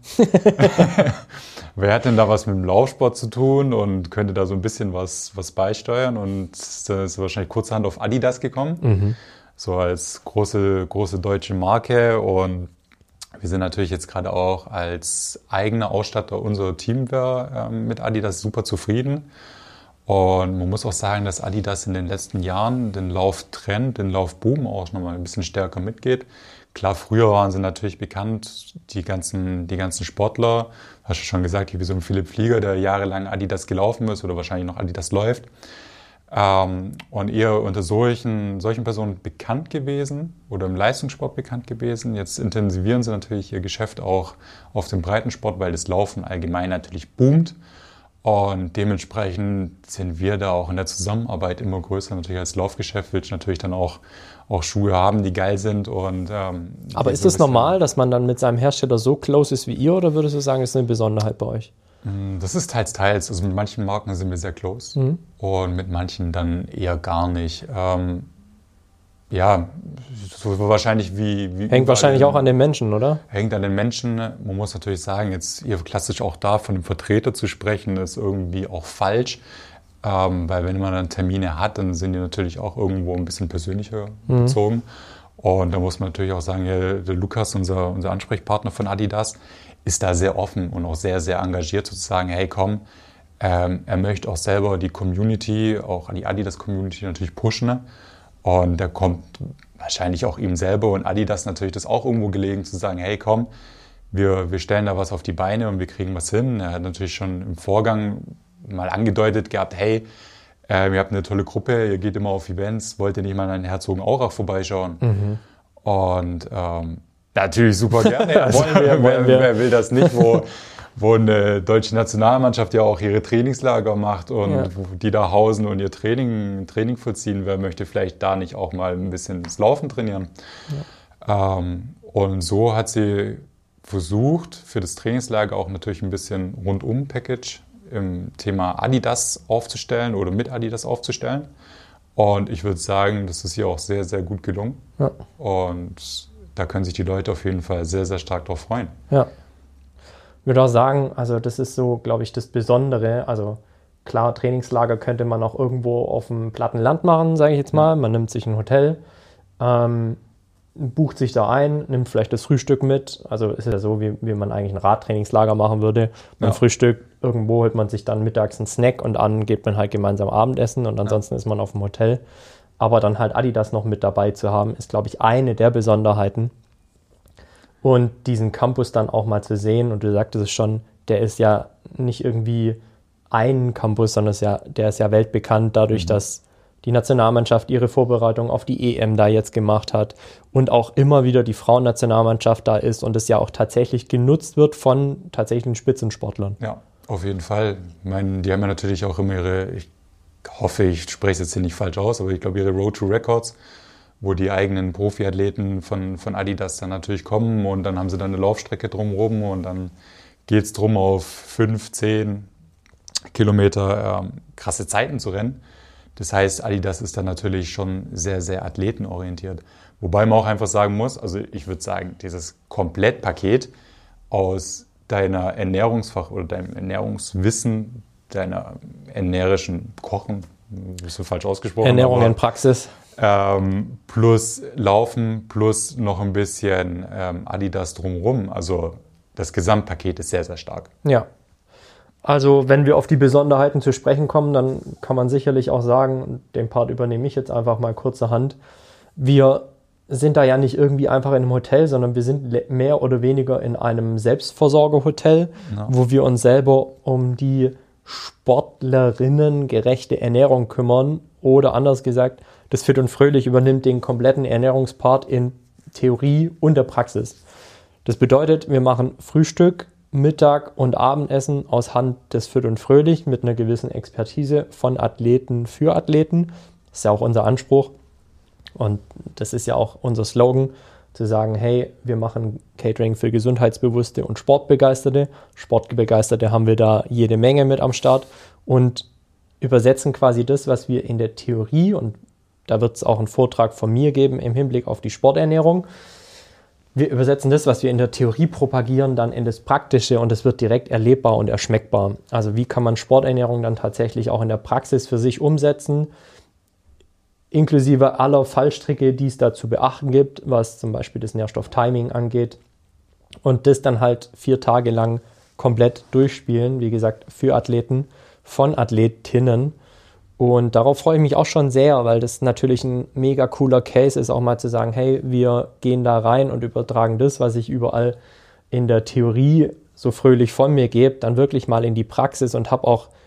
Wer hat denn da was mit dem Laufsport zu tun und könnte da so ein bisschen was, was beisteuern? Und es ist wahrscheinlich kurzerhand auf Adidas gekommen, mhm. so als große, große deutsche Marke. Und wir sind natürlich jetzt gerade auch als eigener Ausstatter unserer Teamwear äh, mit Adidas super zufrieden. Und man muss auch sagen, dass Adidas in den letzten Jahren den Lauftrend, den Laufboom auch nochmal ein bisschen stärker mitgeht. Klar, früher waren sie natürlich bekannt, die ganzen, die ganzen Sportler, hast du schon gesagt, wie so ein Philipp Flieger, der jahrelang Adidas gelaufen ist oder wahrscheinlich noch Adidas läuft. ähm, und eher unter solchen, solchen Personen bekannt gewesen oder im Leistungssport bekannt gewesen. Jetzt intensivieren sie natürlich ihr Geschäft auch auf dem Breitensport, weil das Laufen allgemein natürlich boomt. Und dementsprechend sind wir da auch in der Zusammenarbeit immer größer. Natürlich als Laufgeschäft willst du natürlich dann auch, auch Schuhe haben, die geil sind. Und, ähm, aber ist es das normal, dass man dann mit seinem Hersteller so close ist wie ihr, oder würdest du sagen, ist eine Besonderheit bei euch? Das ist teils, teils. Also mit manchen Marken sind wir sehr close mhm. und mit manchen dann eher gar nicht. Ähm, ja, so wahrscheinlich wie... wie Hängt wahrscheinlich auch an den Menschen, oder? Hängt an den Menschen. Man muss natürlich sagen, jetzt hier klassisch auch da von einem Vertreter zu sprechen, ist irgendwie auch falsch. Ähm, weil wenn man dann Termine hat, dann sind die natürlich auch irgendwo ein bisschen persönlicher mhm. bezogen. Und da muss man natürlich auch sagen, ja, der Lukas, unser, unser Ansprechpartner von Adidas, ist da sehr offen und auch sehr, sehr engagiert, zu sagen, hey komm, ähm, er möchte auch selber die Community, auch die Adidas-Community natürlich pushen. Und da kommt wahrscheinlich auch ihm selber und Adidas natürlich das auch irgendwo gelegen, zu sagen, hey komm, wir, wir stellen da was auf die Beine und wir kriegen was hin. Er hat natürlich schon im Vorgang mal angedeutet gehabt, hey, äh, ihr habt eine tolle Gruppe, ihr geht immer auf Events, wollt ihr nicht mal an Herzogenaurach vorbeischauen? Mhm. Und ähm, natürlich super gerne. Also, wollen wir, wer, wer will das nicht, wo, wo eine deutsche Nationalmannschaft ja auch ihre Trainingslager macht und ja. die da hausen und ihr Training, Training vollziehen. Wer möchte vielleicht da nicht auch mal ein bisschen das Laufen trainieren? Ja. Ähm, und so hat sie versucht, für das Trainingslager auch natürlich ein bisschen Rundum-Package im Thema Adidas aufzustellen oder mit Adidas aufzustellen. Und ich würde sagen, das ist hier auch sehr, sehr gut gelungen. Ja. Und da können sich die Leute auf jeden Fall sehr, sehr stark drauf freuen. Ja. Ich würde auch sagen, also das ist so, glaube ich, das Besondere. Also klar, Trainingslager könnte man auch irgendwo auf dem platten Land machen, sage ich jetzt mal. Man nimmt sich ein Hotel, ähm, bucht sich da ein, nimmt vielleicht das Frühstück mit. Also ist ja so, wie, wie man eigentlich ein Radtrainingslager machen würde. Man ja. Frühstück, irgendwo holt man sich dann mittags einen Snack und dann geht man halt gemeinsam Abendessen und ansonsten ja. ist man auf dem Hotel. Aber dann halt Adidas noch mit dabei zu haben, ist, glaube ich, eine der Besonderheiten. Und diesen Campus dann auch mal zu sehen, und du sagtest es schon, der ist ja nicht irgendwie ein Campus, sondern ist ja, der ist ja weltbekannt dadurch, mhm. dass die Nationalmannschaft ihre Vorbereitung auf die E M da jetzt gemacht hat und auch immer wieder die Frauennationalmannschaft da ist und es ja auch tatsächlich genutzt wird von tatsächlichen Spitzensportlern. Ja, auf jeden Fall. Ich meine, die haben ja natürlich auch immer ihre... Ich hoffe, ich spreche es jetzt hier nicht falsch aus, aber ich glaube, ihre Road to Records, wo die eigenen Profiathleten von, von Adidas dann natürlich kommen und dann haben sie dann eine Laufstrecke drumherum und dann geht es darum, auf fünf, zehn Kilometer ähm, krasse Zeiten zu rennen. Das heißt, Adidas ist dann natürlich schon sehr, sehr athletenorientiert. Wobei man auch einfach sagen muss, also ich würde sagen, dieses Komplettpaket aus deiner Ernährungsfach oder deinem Ernährungswissen, deiner ernährischen Kochen, bist du falsch ausgesprochen. Ernährung aber, in Praxis. Ähm, plus Laufen, plus noch ein bisschen ähm, Adidas drumherum. Also das Gesamtpaket ist sehr, sehr stark. Ja. Also wenn wir auf die Besonderheiten zu sprechen kommen, dann kann man sicherlich auch sagen, den Part übernehme ich jetzt einfach mal kurzerhand, wir sind da ja nicht irgendwie einfach in einem Hotel, sondern wir sind mehr oder weniger in einem Selbstversorgerhotel, ja. wo wir uns selber um die Sportlerinnen gerechte Ernährung kümmern, oder anders gesagt, das Fit und Fröhlich übernimmt den kompletten Ernährungspart in Theorie und der Praxis. Das bedeutet, wir machen Frühstück, Mittag und Abendessen aus Hand des Fit und Fröhlich mit einer gewissen Expertise von Athleten für Athleten. Das ist ja auch unser Anspruch und das ist ja auch unser Slogan, zu sagen, hey, wir machen Catering für Gesundheitsbewusste und Sportbegeisterte. Sportbegeisterte haben wir da jede Menge mit am Start und übersetzen quasi das, was wir in der Theorie, und da wird es auch einen Vortrag von mir geben im Hinblick auf die Sporternährung, wir übersetzen das, was wir in der Theorie propagieren, dann in das Praktische und es wird direkt erlebbar und erschmeckbar. Also wie kann man Sporternährung dann tatsächlich auch in der Praxis für sich umsetzen, inklusive aller Fallstricke, die es da zu beachten gibt, was zum Beispiel das Nährstofftiming angeht. Und das dann halt vier Tage lang komplett durchspielen, wie gesagt, für Athleten, von Athletinnen. Und darauf freue ich mich auch schon sehr, weil das natürlich ein mega cooler Case ist, auch mal zu sagen, hey, wir gehen da rein und übertragen das, was ich überall in der Theorie so fröhlich von mir gebe, dann wirklich mal in die Praxis und habe auch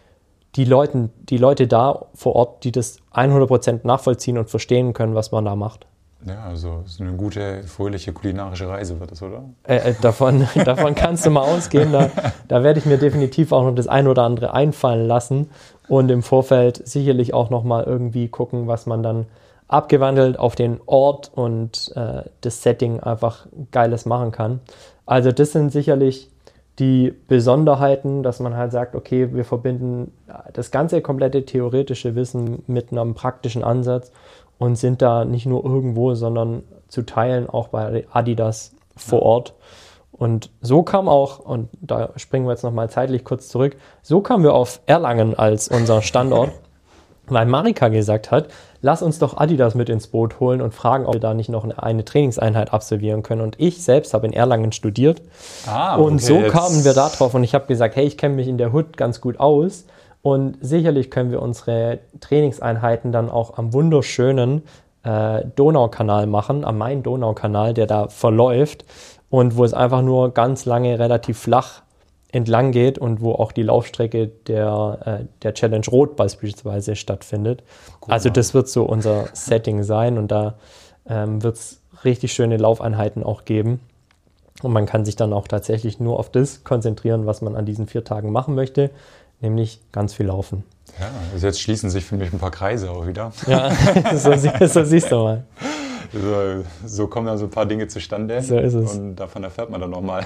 die, Leuten, die Leute da vor Ort, die das hundert Prozent nachvollziehen und verstehen können, was man da macht. Ja, also so eine gute, fröhliche kulinarische Reise wird es, oder? Äh, äh, davon, davon kannst du mal ausgehen. Da, da werde ich mir definitiv auch noch das ein oder andere einfallen lassen und im Vorfeld sicherlich auch noch mal irgendwie gucken, was man dann abgewandelt auf den Ort und äh, das Setting einfach Geiles machen kann. Also das sind sicherlich die Besonderheiten, dass man halt sagt, okay, wir verbinden das ganze komplette theoretische Wissen mit einem praktischen Ansatz und sind da nicht nur irgendwo, sondern zu Teilen auch bei Adidas vor Ort. Und so kam auch, und da springen wir jetzt nochmal zeitlich kurz zurück, so kamen wir auf Erlangen als unser Standort, weil Marika gesagt hat, lass uns doch Adidas mit ins Boot holen und fragen, ob wir da nicht noch eine, eine Trainingseinheit absolvieren können. Und ich selbst habe in Erlangen studiert. Ah, okay, und so jetzt kamen wir da drauf und ich habe gesagt, hey, ich kenne mich in der Hood ganz gut aus. Und sicherlich können wir unsere Trainingseinheiten dann auch am wunderschönen äh, Donaukanal machen, am Main-Donau-Kanal, der da verläuft und wo es einfach nur ganz lange relativ flach entlang geht und wo auch die Laufstrecke der, äh, der Challenge Rot beispielsweise stattfindet. Cool, also das wird so unser Setting sein und da ähm, wird es richtig schöne Laufeinheiten auch geben. Und man kann sich dann auch tatsächlich nur auf das konzentrieren, was man an diesen vier Tagen machen möchte, nämlich ganz viel laufen. Ja, also jetzt schließen sich für mich ein paar Kreise auch wieder. Ja, so, so siehst du mal. So, so kommen dann so ein paar Dinge zustande. So ist es. Und davon erfährt man dann nochmal.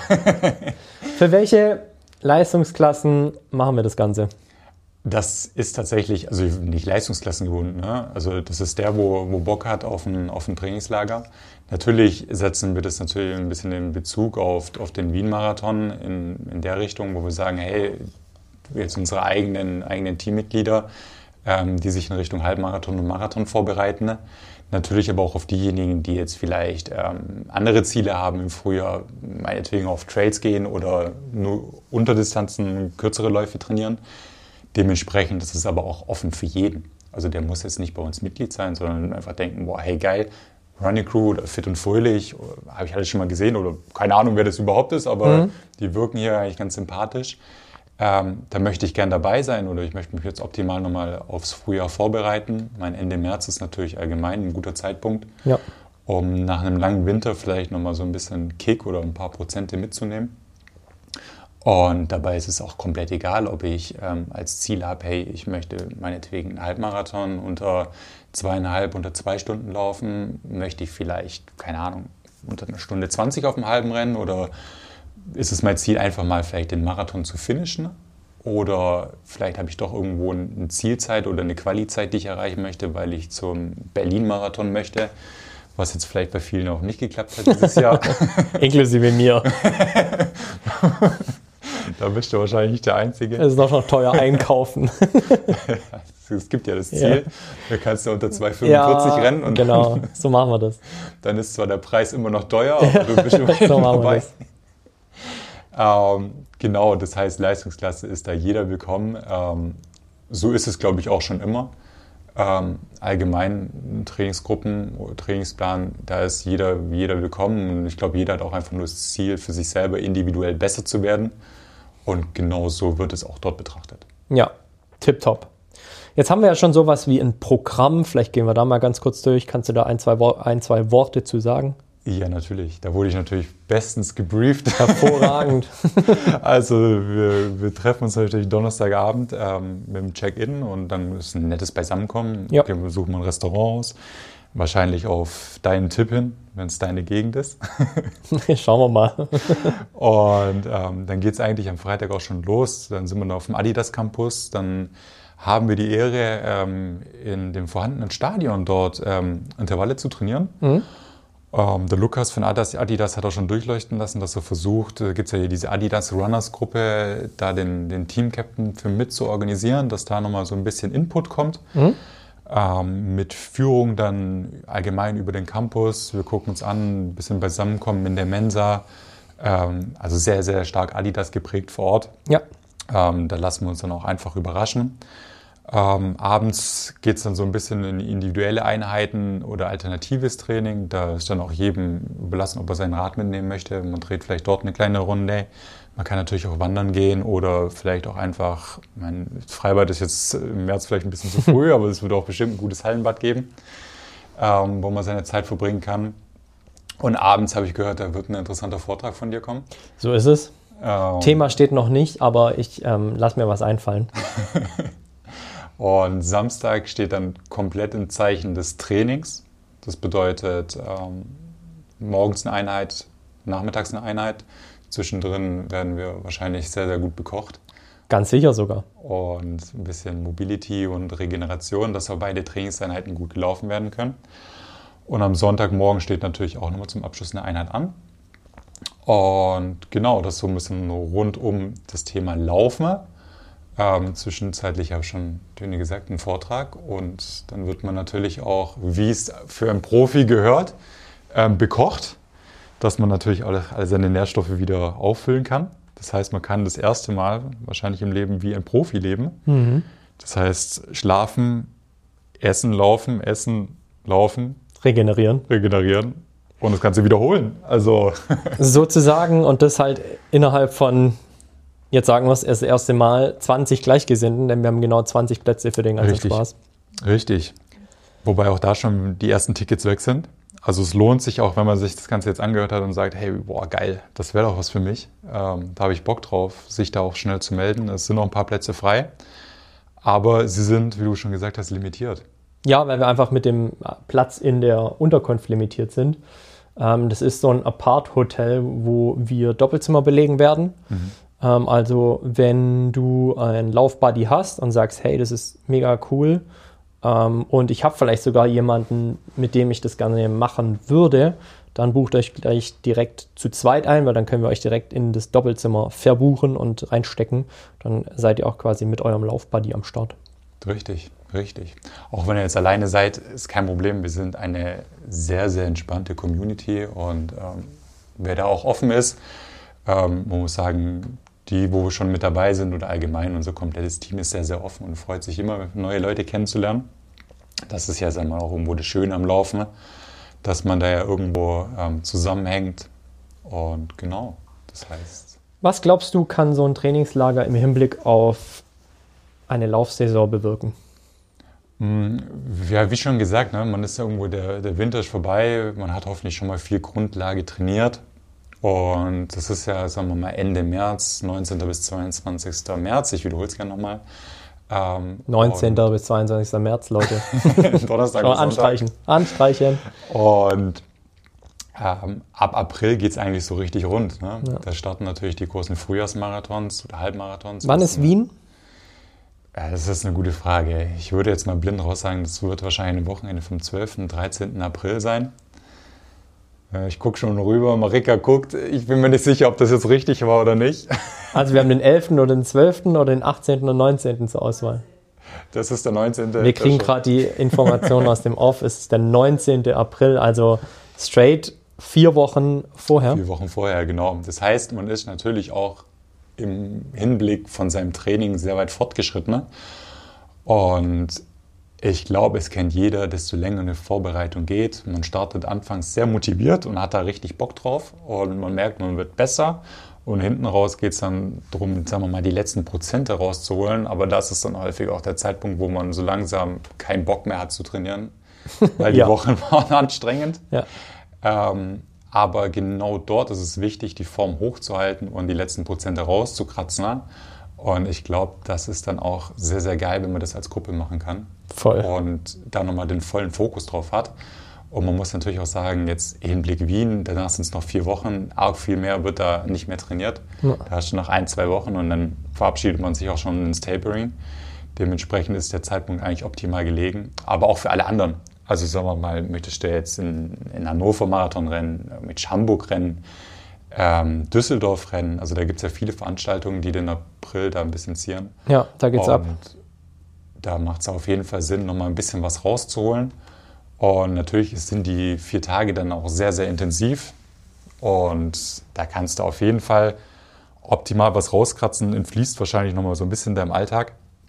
Für welche Leistungsklassen machen wir das Ganze? Das ist tatsächlich, also nicht Leistungsklassen gebunden, ne? Also das ist der, wo, wo Bock hat auf ein, auf ein Trainingslager. Natürlich setzen wir das natürlich ein bisschen in Bezug auf, auf den Wien-Marathon in, in der Richtung, wo wir sagen, hey, jetzt unsere eigenen, eigenen Teammitglieder, ähm, die sich in Richtung Halbmarathon und Marathon vorbereiten. Ne? Natürlich aber auch auf diejenigen, die jetzt vielleicht ähm, andere Ziele haben im Frühjahr, meinetwegen auf Trails gehen oder nur Unterdistanzen, kürzere Läufe trainieren. Dementsprechend ist es aber auch offen für jeden. Also der muss jetzt nicht bei uns Mitglied sein, sondern einfach denken, boah, hey geil, Running Crew oder Fit und Fröhlich, habe ich alles schon mal gesehen oder keine Ahnung, wer das überhaupt ist, aber mhm. die wirken hier eigentlich ganz sympathisch. Ähm, da möchte ich gern dabei sein oder ich möchte mich jetzt optimal nochmal aufs Frühjahr vorbereiten. Mein Ende März ist natürlich allgemein ein guter Zeitpunkt, ja. um nach einem langen Winter vielleicht nochmal so ein bisschen Kick oder ein paar Prozente mitzunehmen. Und dabei ist es auch komplett egal, ob ich ähm, als Ziel habe, hey, ich möchte meinetwegen einen Halbmarathon unter zweieinhalb, unter zwei Stunden laufen, möchte ich vielleicht, keine Ahnung, unter einer Stunde zwanzig auf dem halben Rennen oder ist es mein Ziel, einfach mal vielleicht den Marathon zu finishen? Oder vielleicht habe ich doch irgendwo eine Zielzeit oder eine Quali-Zeit, die ich erreichen möchte, weil ich zum Berlin-Marathon möchte, was jetzt vielleicht bei vielen auch nicht geklappt hat dieses Jahr. Inklusive mir. Da bist du wahrscheinlich nicht der Einzige. Es ist doch noch teuer einkaufen. Es gibt ja das Ziel, ja. Da kannst du unter zwei fünfundvierzig ja, rennen. Und genau, so machen wir das. Dann ist zwar der Preis immer noch teuer, aber du bist immerhin so dabei. Ähm, genau, das heißt, Leistungsklasse ist da jeder willkommen. Ähm, so ist es, glaube ich, auch schon immer. Ähm, allgemein Trainingsgruppen, Trainingsplan, da ist jeder, jeder willkommen. Und ich glaube, jeder hat auch einfach nur das Ziel, für sich selber individuell besser zu werden. Und genau so wird es auch dort betrachtet. Ja, tipptopp. Jetzt haben wir ja schon sowas wie ein Programm. Vielleicht gehen wir da mal ganz kurz durch. Kannst du da ein, zwei, ein, zwei Worte zu sagen? Ja, natürlich. Da wurde ich natürlich bestens gebrieft. Hervorragend. Also wir, wir treffen uns natürlich Donnerstagabend ähm, mit dem Check-in und dann ist ein nettes Beisammenkommen. Ja. Okay, wir suchen mal ein Restaurant aus. Wahrscheinlich auf deinen Tipp hin, wenn es deine Gegend ist. Schauen wir mal. Und ähm, dann geht es eigentlich am Freitag auch schon los. Dann sind wir noch auf dem Adidas Campus. Dann haben wir die Ehre, ähm, in dem vorhandenen Stadion dort ähm, Intervalle zu trainieren. Mhm. Um, der Lukas von Adidas hat auch schon durchleuchten lassen, dass er versucht, da gibt es ja hier diese Adidas Runners Gruppe, da den, den Team-Captain für mit zu organisieren, dass da nochmal so ein bisschen Input kommt. Mhm. Um, mit Führung dann allgemein über den Campus. Wir gucken uns an, ein bisschen beisammenkommen in der Mensa. Um, also sehr, sehr stark Adidas geprägt vor Ort. Ja. Um, da lassen wir uns dann auch einfach überraschen. Ähm, abends geht es dann so ein bisschen in individuelle Einheiten oder alternatives Training. Da ist dann auch jedem überlassen, ob er sein Rad mitnehmen möchte. Man dreht vielleicht dort eine kleine Runde. Man kann natürlich auch wandern gehen oder vielleicht auch einfach, mein Freibad ist jetzt im März vielleicht ein bisschen zu früh, aber es wird auch bestimmt ein gutes Hallenbad geben, ähm, wo man seine Zeit verbringen kann. Und abends habe ich gehört, da wird ein interessanter Vortrag von dir kommen. So ist es. Ähm, Thema steht noch nicht, aber ich ähm, lasse mir was einfallen. Und Samstag steht dann komplett im Zeichen des Trainings. Das bedeutet ähm, morgens eine Einheit, nachmittags eine Einheit. Zwischendrin werden wir wahrscheinlich sehr, sehr gut bekocht. Ganz sicher sogar. Und ein bisschen Mobility und Regeneration, dass auch beide Trainingseinheiten gut gelaufen werden können. Und am Sonntagmorgen steht natürlich auch nochmal zum Abschluss eine Einheit an. Und genau, das ist so ein bisschen rund um das Thema Laufen. Ähm, zwischenzeitlich habe ich schon, wie gesagt, einen Vortrag. Und dann wird man natürlich auch, wie es für einen Profi gehört, ähm, bekocht, dass man natürlich alle, alle seine Nährstoffe wieder auffüllen kann. Das heißt, man kann das erste Mal wahrscheinlich im Leben wie ein Profi leben. Mhm. Das heißt, schlafen, essen, laufen, essen, laufen. Regenerieren. Regenerieren und das Ganze wiederholen. Also sozusagen, und das halt innerhalb von, jetzt sagen wir es, das erste Mal zwanzig Gleichgesinnten, denn wir haben genau zwanzig Plätze für den ganzen Richtig. Spaß. Richtig. Wobei auch da schon die ersten Tickets weg sind. Also es lohnt sich auch, wenn man sich das Ganze jetzt angehört hat und sagt, hey, boah, geil, das wäre doch was für mich. Ähm, da habe ich Bock drauf, sich da auch schnell zu melden. Es sind noch ein paar Plätze frei, aber sie sind, wie du schon gesagt hast, limitiert. Ja, weil wir einfach mit dem Platz in der Unterkunft limitiert sind. Ähm, das ist so ein Apart-Hotel, wo wir Doppelzimmer belegen werden. Mhm. Ähm, also wenn du einen Laufbuddy hast und sagst, hey, das ist mega cool, und ich habe vielleicht sogar jemanden, mit dem ich das gerne machen würde, dann bucht euch gleich direkt zu zweit ein, weil dann können wir euch direkt in das Doppelzimmer verbuchen und reinstecken. Dann seid ihr auch quasi mit eurem Laufbuddy am Start. Richtig, richtig. Auch wenn ihr jetzt alleine seid, ist kein Problem. Wir sind eine sehr, sehr entspannte Community und ähm, wer da auch offen ist, ähm, man muss sagen, die, wo wir schon mit dabei sind oder allgemein, unser komplettes Team ist sehr, sehr offen und freut sich immer, neue Leute kennenzulernen. Das ist ja sagen wir, auch irgendwo das Schöne am Laufen, dass man da ja irgendwo ähm, zusammenhängt. Und genau, das heißt... Was glaubst du, kann so ein Trainingslager im Hinblick auf eine Laufsaison bewirken? Ja, wie schon gesagt, ne, man ist ja irgendwo, der, der Winter ist vorbei, man hat hoffentlich schon mal viel Grundlage trainiert. Und das ist ja, sagen wir mal, Ende März, neunzehnten bis zweiundzwanzigsten März. Ich wiederhole es gerne nochmal. Ähm, neunzehnten bis zweiundzwanzigsten März, Leute. Donnerstag bis anstreichen. Anstreichen. Und ähm, ab April geht es eigentlich so richtig rund. Ne? Ja. Da starten natürlich die großen Frühjahrsmarathons oder Halbmarathons. Wann ist Wien? Ja, das ist eine gute Frage. Ich würde jetzt mal blind raus sagen, das wird wahrscheinlich ein Wochenende vom zwölften, dreizehnten April sein. Ich gucke schon rüber, Marika guckt. Ich bin mir nicht sicher, ob das jetzt richtig war oder nicht. Also wir haben den elften oder den zwölften oder den achtzehnten und neunzehnten zur Auswahl. Das ist der neunzehnte Wir kriegen gerade die Informationen aus dem Off. Es ist der neunzehnten April, also straight vier Wochen vorher. Vier Wochen vorher, genau. Das heißt, man ist natürlich auch im Hinblick von seinem Training sehr weit fortgeschritten. Und ich glaube, es kennt jeder, desto länger eine Vorbereitung geht. Man startet anfangs sehr motiviert und hat da richtig Bock drauf. Und man merkt, man wird besser. Und hinten raus geht es dann darum, sagen wir mal, die letzten Prozente rauszuholen. Aber das ist dann häufig auch der Zeitpunkt, wo man so langsam keinen Bock mehr hat zu trainieren. Weil die ja. Wochen waren anstrengend. Ja. Ähm, aber genau dort ist es wichtig, die Form hochzuhalten und die letzten Prozente rauszukratzen. Und ich glaube, das ist dann auch sehr, sehr geil, wenn man das als Gruppe machen kann. Voll. Und da nochmal den vollen Fokus drauf hat. Und man muss natürlich auch sagen, jetzt Hinblick Wien, danach sind es noch vier Wochen, arg viel mehr wird da nicht mehr trainiert. Ja. Da hast du noch ein, zwei Wochen und dann verabschiedet man sich auch schon ins Tapering. Dementsprechend ist der Zeitpunkt eigentlich optimal gelegen. Aber auch für alle anderen. Also sagen wir mal, möchtest du jetzt in, in Hannover Marathon rennen, mit Hamburg rennen, ähm, Düsseldorf rennen. Also da gibt es ja viele Veranstaltungen, die den April da ein bisschen zieren. Ja, da geht's und ab. Da macht es auf jeden Fall Sinn, nochmal ein bisschen was rauszuholen. Und natürlich sind die vier Tage dann auch sehr, sehr intensiv. Und da kannst du auf jeden Fall optimal was rauskratzen, entfließt wahrscheinlich nochmal so ein bisschen deinem Alltag.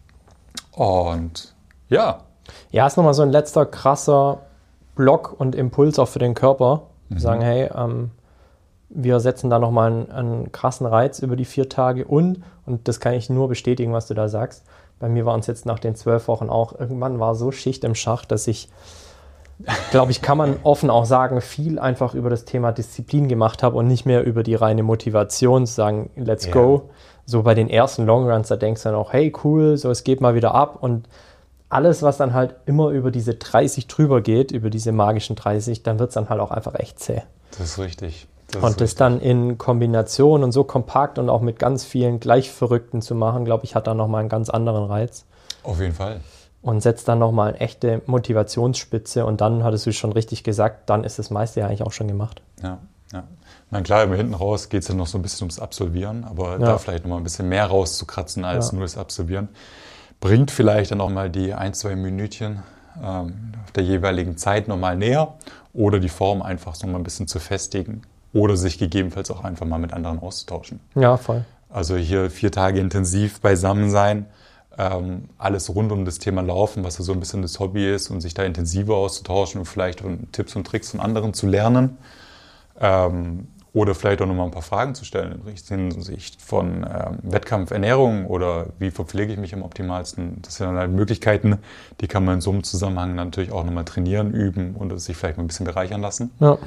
Und ja. Ja, ist nochmal so ein letzter krasser Block und Impuls auch für den Körper. Mhm. Sagen, hey, ähm, wir setzen da nochmal einen, einen krassen Reiz über die vier Tage und, und das kann ich nur bestätigen, was du da sagst, bei mir waren es jetzt nach den zwölf Wochen auch, irgendwann war so Schicht im Schacht, dass ich, glaube ich, kann man offen auch sagen, viel einfach über das Thema Disziplin gemacht habe und nicht mehr über die reine Motivation, zu sagen, let's ja. go. So bei den ersten Longruns, da denkst du dann auch, hey, cool, so es geht mal wieder ab und alles, was dann halt immer über diese dreißig drüber geht, über diese magischen dreißig, dann wird es dann halt auch einfach echt zäh. Das ist richtig. Das und ist das richtig. dann in Kombination und so kompakt und auch mit ganz vielen Gleichverrückten zu machen, glaube ich, hat dann nochmal einen ganz anderen Reiz. Auf jeden Fall. Und setzt dann nochmal eine echte Motivationsspitze und dann, hattest du schon richtig gesagt, dann ist das meiste ja eigentlich auch schon gemacht. Ja, ja. Ich meine, klar, immer hinten raus geht es ja noch so ein bisschen ums Absolvieren, aber ja. da vielleicht nochmal ein bisschen mehr rauszukratzen als ja. nur das Absolvieren. Bringt vielleicht dann auch mal die ein, zwei Minütchen ähm, der jeweiligen Zeit nochmal näher oder die Form einfach nochmal ein bisschen zu festigen oder sich gegebenenfalls auch einfach mal mit anderen auszutauschen. Ja, voll. Also hier vier Tage intensiv beisammen sein, ähm, alles rund um das Thema Laufen, was ja so ein bisschen das Hobby ist und sich da intensiver auszutauschen und vielleicht von Tipps und Tricks von anderen zu lernen. Ähm, Oder vielleicht auch nochmal ein paar Fragen zu stellen in Hinsicht von ähm, Wettkampfernährung oder wie verpflege ich mich am optimalsten. Das sind dann halt Möglichkeiten, die kann man in so einem Zusammenhang natürlich auch nochmal trainieren, üben und sich vielleicht mal ein bisschen bereichern lassen. Ja.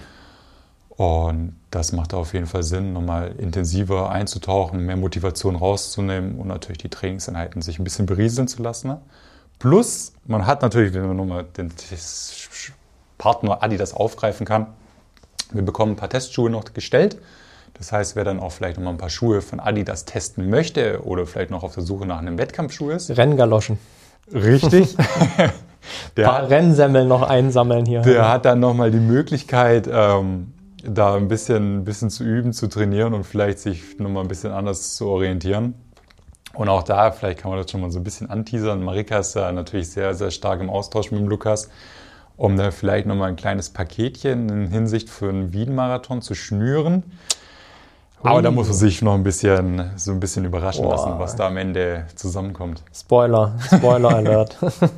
Und das macht auf jeden Fall Sinn, nochmal intensiver einzutauchen, mehr Motivation rauszunehmen und natürlich die Trainingseinheiten sich ein bisschen berieseln zu lassen. Plus, man hat natürlich, wenn man nochmal den Partner Adidas aufgreifen kann, wir bekommen ein paar Testschuhe noch gestellt. Das heißt, wer dann auch vielleicht noch mal ein paar Schuhe von Adidas testen möchte oder vielleicht noch auf der Suche nach einem Wettkampfschuh ist. Renngaloschen. Richtig. Ein paar Rennsemmeln noch einsammeln hier. Der hat dann nochmal die Möglichkeit, ähm, da ein bisschen, ein bisschen zu üben, zu trainieren und vielleicht sich nochmal ein bisschen anders zu orientieren. Und auch da, vielleicht kann man das schon mal so ein bisschen anteasern. Marika ist da natürlich sehr, sehr stark im Austausch mit dem Lukas, um da vielleicht nochmal ein kleines Paketchen in Hinsicht für einen Wien-Marathon zu schnüren. Aber Ui. Da muss man sich noch ein bisschen, so ein bisschen überraschen Boah. lassen, was da am Ende zusammenkommt. Spoiler, Spoiler Alert.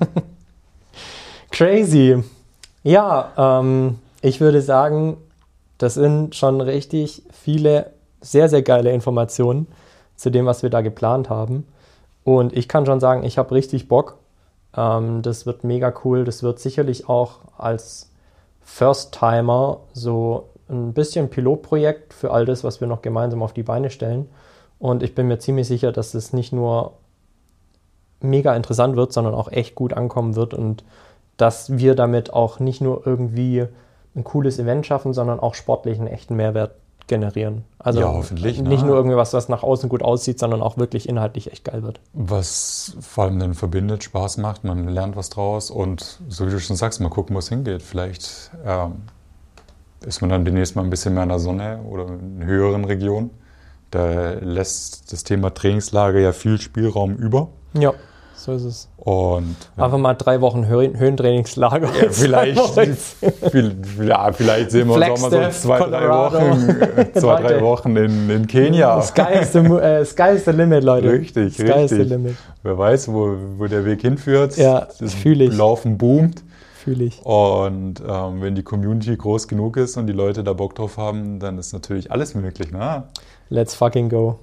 Crazy. Ja, ähm, ich würde sagen, das sind schon richtig viele sehr, sehr geile Informationen zu dem, was wir da geplant haben. Und ich kann schon sagen, ich habe richtig Bock. Ähm, das wird mega cool. Das wird sicherlich auch als First-Timer so ein bisschen Pilotprojekt für all das, was wir noch gemeinsam auf die Beine stellen. Und ich bin mir ziemlich sicher, dass es nicht nur mega interessant wird, sondern auch echt gut ankommen wird und dass wir damit auch nicht nur irgendwie ein cooles Event schaffen, sondern auch sportlich einen echten Mehrwert generieren. Also ja, hoffentlich. Nicht ne? nur irgendwie was, was nach außen gut aussieht, sondern auch wirklich inhaltlich echt geil wird. Was vor allem dann verbindet, Spaß macht, man lernt was draus und so wie du schon sagst, mal gucken, wo es hingeht. Vielleicht ähm, ist man dann demnächst mal ein bisschen mehr in der Sonne oder in höheren Regionen. Da lässt das Thema Trainingslager ja viel Spielraum über. Ja, so ist es. Und einfach mal drei Wochen Höhen, Höhentrainingslager. Ja, vielleicht, viel, ja, vielleicht sehen wir uns auch mal so zwei, Colorado. drei Wochen, zwei, drei Wochen in, in Kenia. Sky is, the, uh, sky is the limit, Leute. Richtig, Sky richtig. Is the limit. Wer weiß, wo, wo der Weg hinführt. Ja, das fühle ich. Laufen boomt. Fühle ich. Und ähm, wenn die Community groß genug ist und die Leute da Bock drauf haben, dann ist natürlich alles möglich. Ne? Let's fucking go.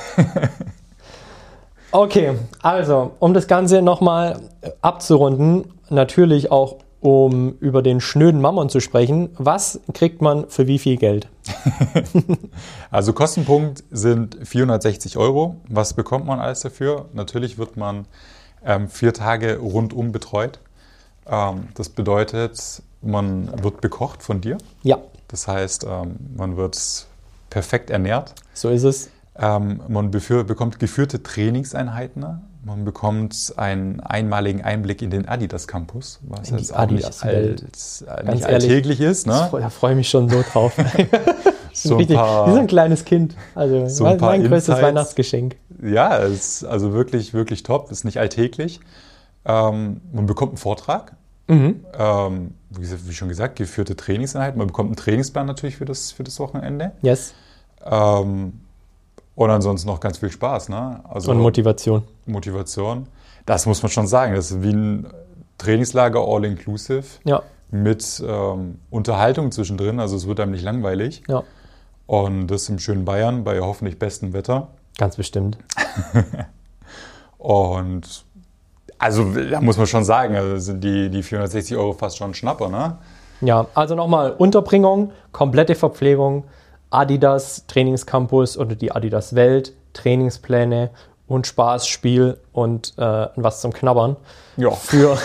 Okay, also, um das Ganze nochmal abzurunden, natürlich auch um über den schnöden Mammon zu sprechen. Was kriegt man für wie viel Geld? Also Kostenpunkt sind vierhundertsechzig Euro. Was bekommt man alles dafür? Natürlich wird man ähm, vier Tage rundum betreut. Ähm, das bedeutet, man wird bekocht von dir. Ja. Das heißt, ähm, man wird perfekt ernährt. So ist es. Ähm, man befür- bekommt geführte Trainingseinheiten. Man bekommt einen einmaligen Einblick in den Adidas Campus, was in jetzt auch Adidas nicht, alt, Ganz nicht ehrlich, alltäglich ist. Ne? Da freue ich mich schon so drauf. so Richtig, paar, wie so ein kleines Kind. Also so mein, mein größtes Insights. Weihnachtsgeschenk. Ja, es ist also wirklich, wirklich top. Ist nicht alltäglich. Ähm, man bekommt einen Vortrag. Mhm. Ähm, wie, wie schon gesagt, geführte Trainingseinheiten. Man bekommt einen Trainingsplan natürlich für das, für das Wochenende. Yes. Ähm, Und ansonsten noch ganz viel Spaß. Ne? Also und Motivation. Motivation. Das muss man schon sagen. Das ist wie ein Trainingslager all-inclusive ja. mit ähm, Unterhaltung zwischendrin. Also es wird einem nicht langweilig. Ja. Und das im schönen Bayern bei hoffentlich bestem Wetter. Ganz bestimmt. Und also da muss man schon sagen, also sind die, die vierhundertsechzig Euro fast schon ein Schnapper, ne? Ja, also nochmal Unterbringung, komplette Verpflegung, Adidas Trainingscampus oder die Adidas Welt, Trainingspläne und Spaß, Spiel und äh, was zum Knabbern. Ja. Für,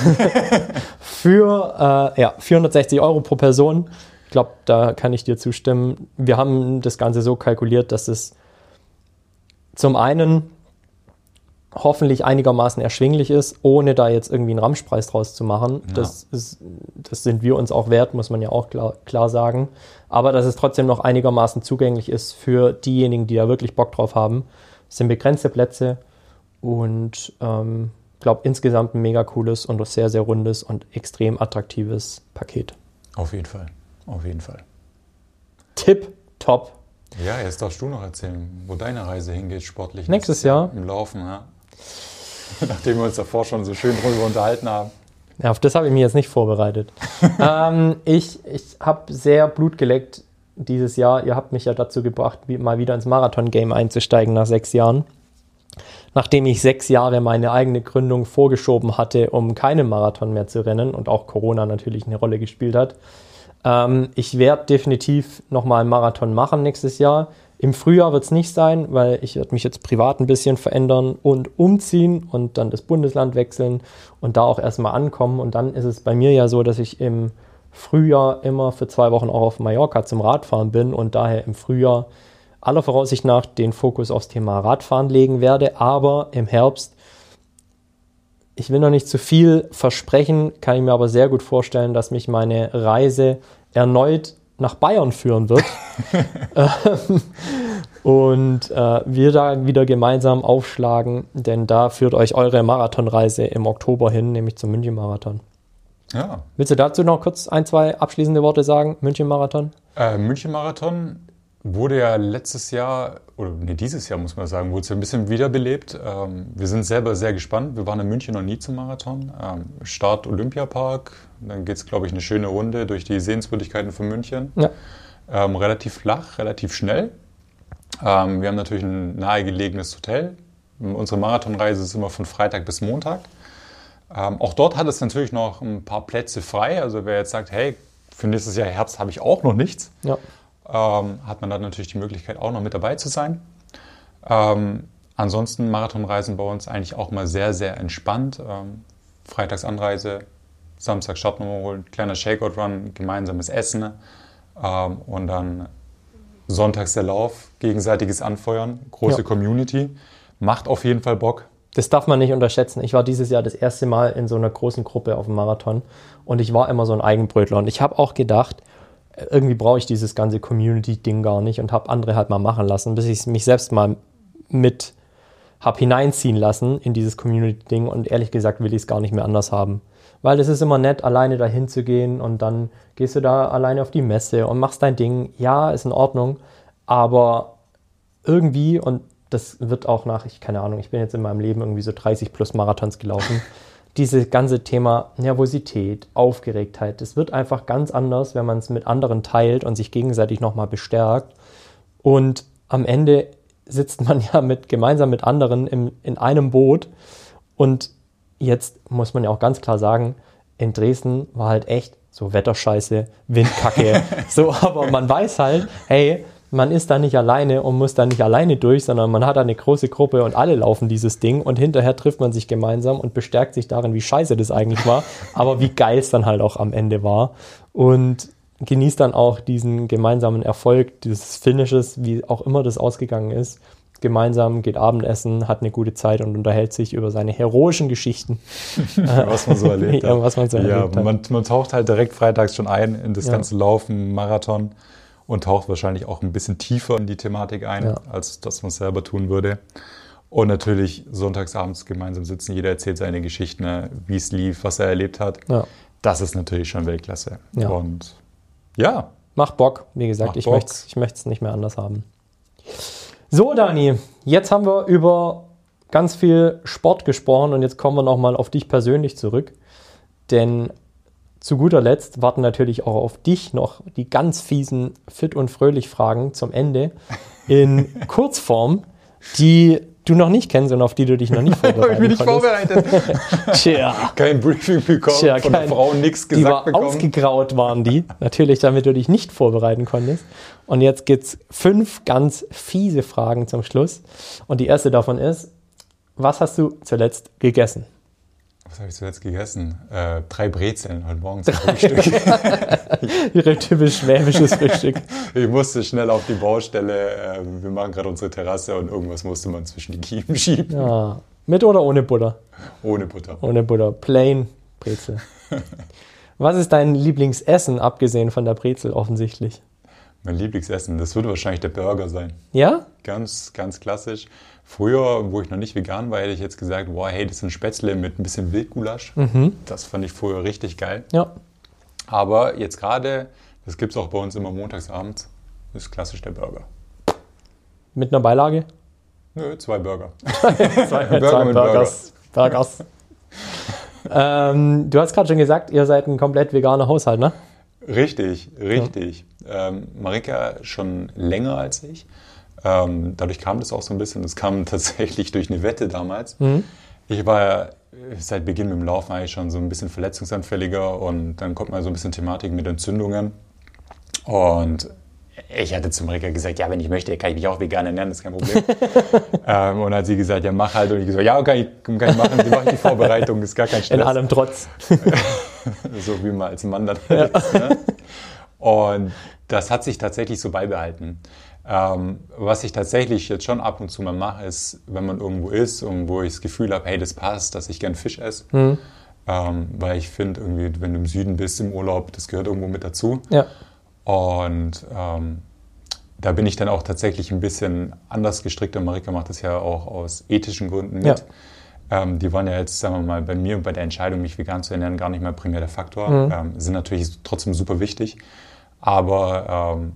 für äh, ja, vierhundertsechzig Euro pro Person. Ich glaube, da kann ich dir zustimmen. Wir haben das Ganze so kalkuliert, dass es zum einen hoffentlich einigermaßen erschwinglich ist, ohne da jetzt irgendwie einen Ramschpreis draus zu machen. Ja. Das ist, das sind wir uns auch wert, muss man ja auch klar, klar sagen. Aber dass es trotzdem noch einigermaßen zugänglich ist für diejenigen, die da wirklich Bock drauf haben. Es sind begrenzte Plätze und ähm, ich glaube insgesamt ein mega cooles und sehr, sehr rundes und extrem attraktives Paket. Auf jeden Fall, auf jeden Fall. Tipp, top. Ja, jetzt darfst du noch erzählen, wo deine Reise hingeht, sportlich. Nächstes Jahr. Im Laufen, ja. Nachdem wir uns davor schon so schön drüber unterhalten haben. Ja, auf das habe ich mich jetzt nicht vorbereitet. ähm, ich ich habe sehr Blut geleckt dieses Jahr. Ihr habt mich ja dazu gebracht, wie, mal wieder ins Marathon-Game einzusteigen nach sechs Jahren. Nachdem ich sechs Jahre meine eigene Gründung vorgeschoben hatte, um keinen Marathon mehr zu rennen und auch Corona natürlich eine Rolle gespielt hat. Ähm, ich werde definitiv nochmal einen Marathon machen nächstes Jahr. Im Frühjahr wird es nicht sein, weil ich werde mich jetzt privat ein bisschen verändern und umziehen und dann das Bundesland wechseln und da auch erstmal ankommen. Und dann ist es bei mir ja so, dass ich im Frühjahr immer für zwei Wochen auch auf Mallorca zum Radfahren bin und daher im Frühjahr aller Voraussicht nach den Fokus aufs Thema Radfahren legen werde. Aber im Herbst, ich will noch nicht zu viel versprechen, kann ich mir aber sehr gut vorstellen, dass mich meine Reise erneut nach Bayern führen wird und äh, wir da wieder gemeinsam aufschlagen, denn da führt euch eure Marathonreise im Oktober hin, nämlich zum München-Marathon. Ja. Willst du dazu noch kurz ein, zwei abschließende Worte sagen? München-Marathon? Äh, München-Marathon wurde ja letztes Jahr, oder nee, dieses Jahr muss man sagen, wurde es ja ein bisschen wiederbelebt. Ähm, wir sind selber sehr gespannt. Wir waren in München noch nie zum Marathon. Ähm, Start Olympiapark, dann geht es, glaube ich, eine schöne Runde durch die Sehenswürdigkeiten von München. Ja. Ähm, relativ flach, relativ schnell. Ähm, wir haben natürlich ein nahegelegenes Hotel. Unsere Marathonreise ist immer von Freitag bis Montag. Ähm, auch dort hat es natürlich noch ein paar Plätze frei. Also wer jetzt sagt, hey, für nächstes Jahr Herbst habe ich auch noch nichts. Ja. Ähm, hat man dann natürlich die Möglichkeit, auch noch mit dabei zu sein. Ähm, ansonsten Marathonreisen bei uns eigentlich auch mal sehr, sehr entspannt. Ähm, Freitags Anreise, Samstag Startnummer holen, kleiner Shakeout-Run, gemeinsames Essen ähm, und dann sonntags der Lauf, gegenseitiges Anfeuern, große ja. Community. Macht auf jeden Fall Bock. Das darf man nicht unterschätzen. Ich war dieses Jahr das erste Mal in so einer großen Gruppe auf dem Marathon und ich war immer so ein Eigenbrötler. Und ich habe auch gedacht, irgendwie brauche ich dieses ganze Community-Ding gar nicht und habe andere halt mal machen lassen, bis ich mich selbst mal mit habe hineinziehen lassen in dieses Community-Ding und ehrlich gesagt will ich es gar nicht mehr anders haben. Weil es ist immer nett, alleine dahin zu gehen und dann gehst du da alleine auf die Messe und machst dein Ding. Ja, ist in Ordnung, aber irgendwie, und das wird auch nach, ich keine Ahnung, ich bin jetzt in meinem Leben irgendwie so dreißig plus Marathons gelaufen, dieses ganze Thema Nervosität, Aufgeregtheit, das wird einfach ganz anders, wenn man es mit anderen teilt und sich gegenseitig nochmal bestärkt. Und am Ende sitzt man ja mit, gemeinsam mit anderen im, in einem Boot. Und jetzt muss man ja auch ganz klar sagen, in Dresden war halt echt so Wetterscheiße, Windkacke. so, aber man weiß halt, hey, man ist da nicht alleine und muss da nicht alleine durch, sondern man hat da eine große Gruppe und alle laufen dieses Ding und hinterher trifft man sich gemeinsam und bestärkt sich darin, wie scheiße das eigentlich war, aber wie geil es dann halt auch am Ende war und genießt dann auch diesen gemeinsamen Erfolg dieses Finishes, wie auch immer das ausgegangen ist. Gemeinsam geht Abendessen, hat eine gute Zeit und unterhält sich über seine heroischen Geschichten. was man so erlebt ja, was man so ja, erlebt hat. Man, man taucht halt direkt freitags schon ein in das ja. ganze Laufen, Marathon. Und taucht wahrscheinlich auch ein bisschen tiefer in die Thematik ein, ja. als dass man es selber tun würde. Und natürlich sonntagsabends gemeinsam sitzen, jeder erzählt seine Geschichten, wie es lief, was er erlebt hat. Ja. Das ist natürlich schon Weltklasse. Ja. Und ja. Macht Bock, wie gesagt, Macht ich Bock. möchte ich möchte es nicht mehr anders haben. So, Dani, jetzt haben wir über ganz viel Sport gesprochen und jetzt kommen wir nochmal auf dich persönlich zurück. Denn zu guter Letzt warten natürlich auch auf dich noch die ganz fiesen Fit- und Fröhlich-Fragen zum Ende in Kurzform, die du noch nicht kennst und auf die du dich noch nicht vorbereitet Habe ich mich nicht vorbereitet. Tja. Kein Briefing bekommen, Tja, von kein, der Frau nichts gesagt die war bekommen. Ausgegraut waren die, natürlich, damit du dich nicht vorbereiten konntest. Und jetzt gibt es fünf ganz fiese Fragen zum Schluss. Und die erste davon ist, was hast du zuletzt gegessen? Was habe ich zuletzt gegessen? Äh, drei Brezeln heute Morgen zum Frühstück. Ihre typisch schwäbisches Frühstück. Ich musste schnell auf die Baustelle. Äh, wir machen gerade unsere Terrasse und irgendwas musste man zwischen die Kiemen schieben. Ja. Mit oder ohne Butter? Ohne Butter. Ohne Butter. Plain Brezel. Was ist dein Lieblingsessen, abgesehen von der Brezel offensichtlich? Mein Lieblingsessen, das würde wahrscheinlich der Burger sein. Ja? Ganz, ganz klassisch. Früher, wo ich noch nicht vegan war, hätte ich jetzt gesagt, wow, hey, das sind Spätzle mit ein bisschen Wildgulasch. Mhm. Das fand ich früher richtig geil. Ja. Aber jetzt gerade, das gibt es auch bei uns immer montagsabends, ist klassisch der Burger. Mit einer Beilage? Nö, zwei Burger. zwei Burger zwei mit Burgers. Burgers. ähm, du hast gerade schon gesagt, ihr seid ein komplett veganer Haushalt, ne? Richtig, richtig. Ja. Ähm, Marika schon länger als ich. Ähm, dadurch kam das auch so ein bisschen. Das kam tatsächlich durch eine Wette damals. Mhm. Ich war ja seit Beginn mit dem Laufen eigentlich schon so ein bisschen verletzungsanfälliger und dann kommt mal so ein bisschen Thematik mit Entzündungen. Und ich hatte zu Marika gesagt, ja, wenn ich möchte, kann ich mich auch vegan ernähren, das ist kein Problem. ähm, und dann hat sie gesagt, ja, mach halt. Und ich gesagt, ja, kann ich, kann ich machen, die mache ich die Vorbereitung, ist gar kein Stress. In allem Trotz. So wie man als Mann dann ja. ist. Ne? Und das hat sich tatsächlich so beibehalten. Ähm, was ich tatsächlich jetzt schon ab und zu mal mache, ist, wenn man irgendwo ist und wo ich das Gefühl habe, hey, das passt, dass ich gern Fisch esse. Mhm. Ähm, weil ich finde, irgendwie, wenn du im Süden bist, im Urlaub, das gehört irgendwo mit dazu. Ja. Und ähm, da bin ich dann auch tatsächlich ein bisschen anders gestrickt. Und Marika macht das ja auch aus ethischen Gründen mit. Ja. Ähm, die waren ja jetzt, sagen wir mal, bei mir bei der Entscheidung, mich vegan zu ernähren, gar nicht mehr primär der Faktor. Mhm. Ähm, sind natürlich trotzdem super wichtig. Aber ähm,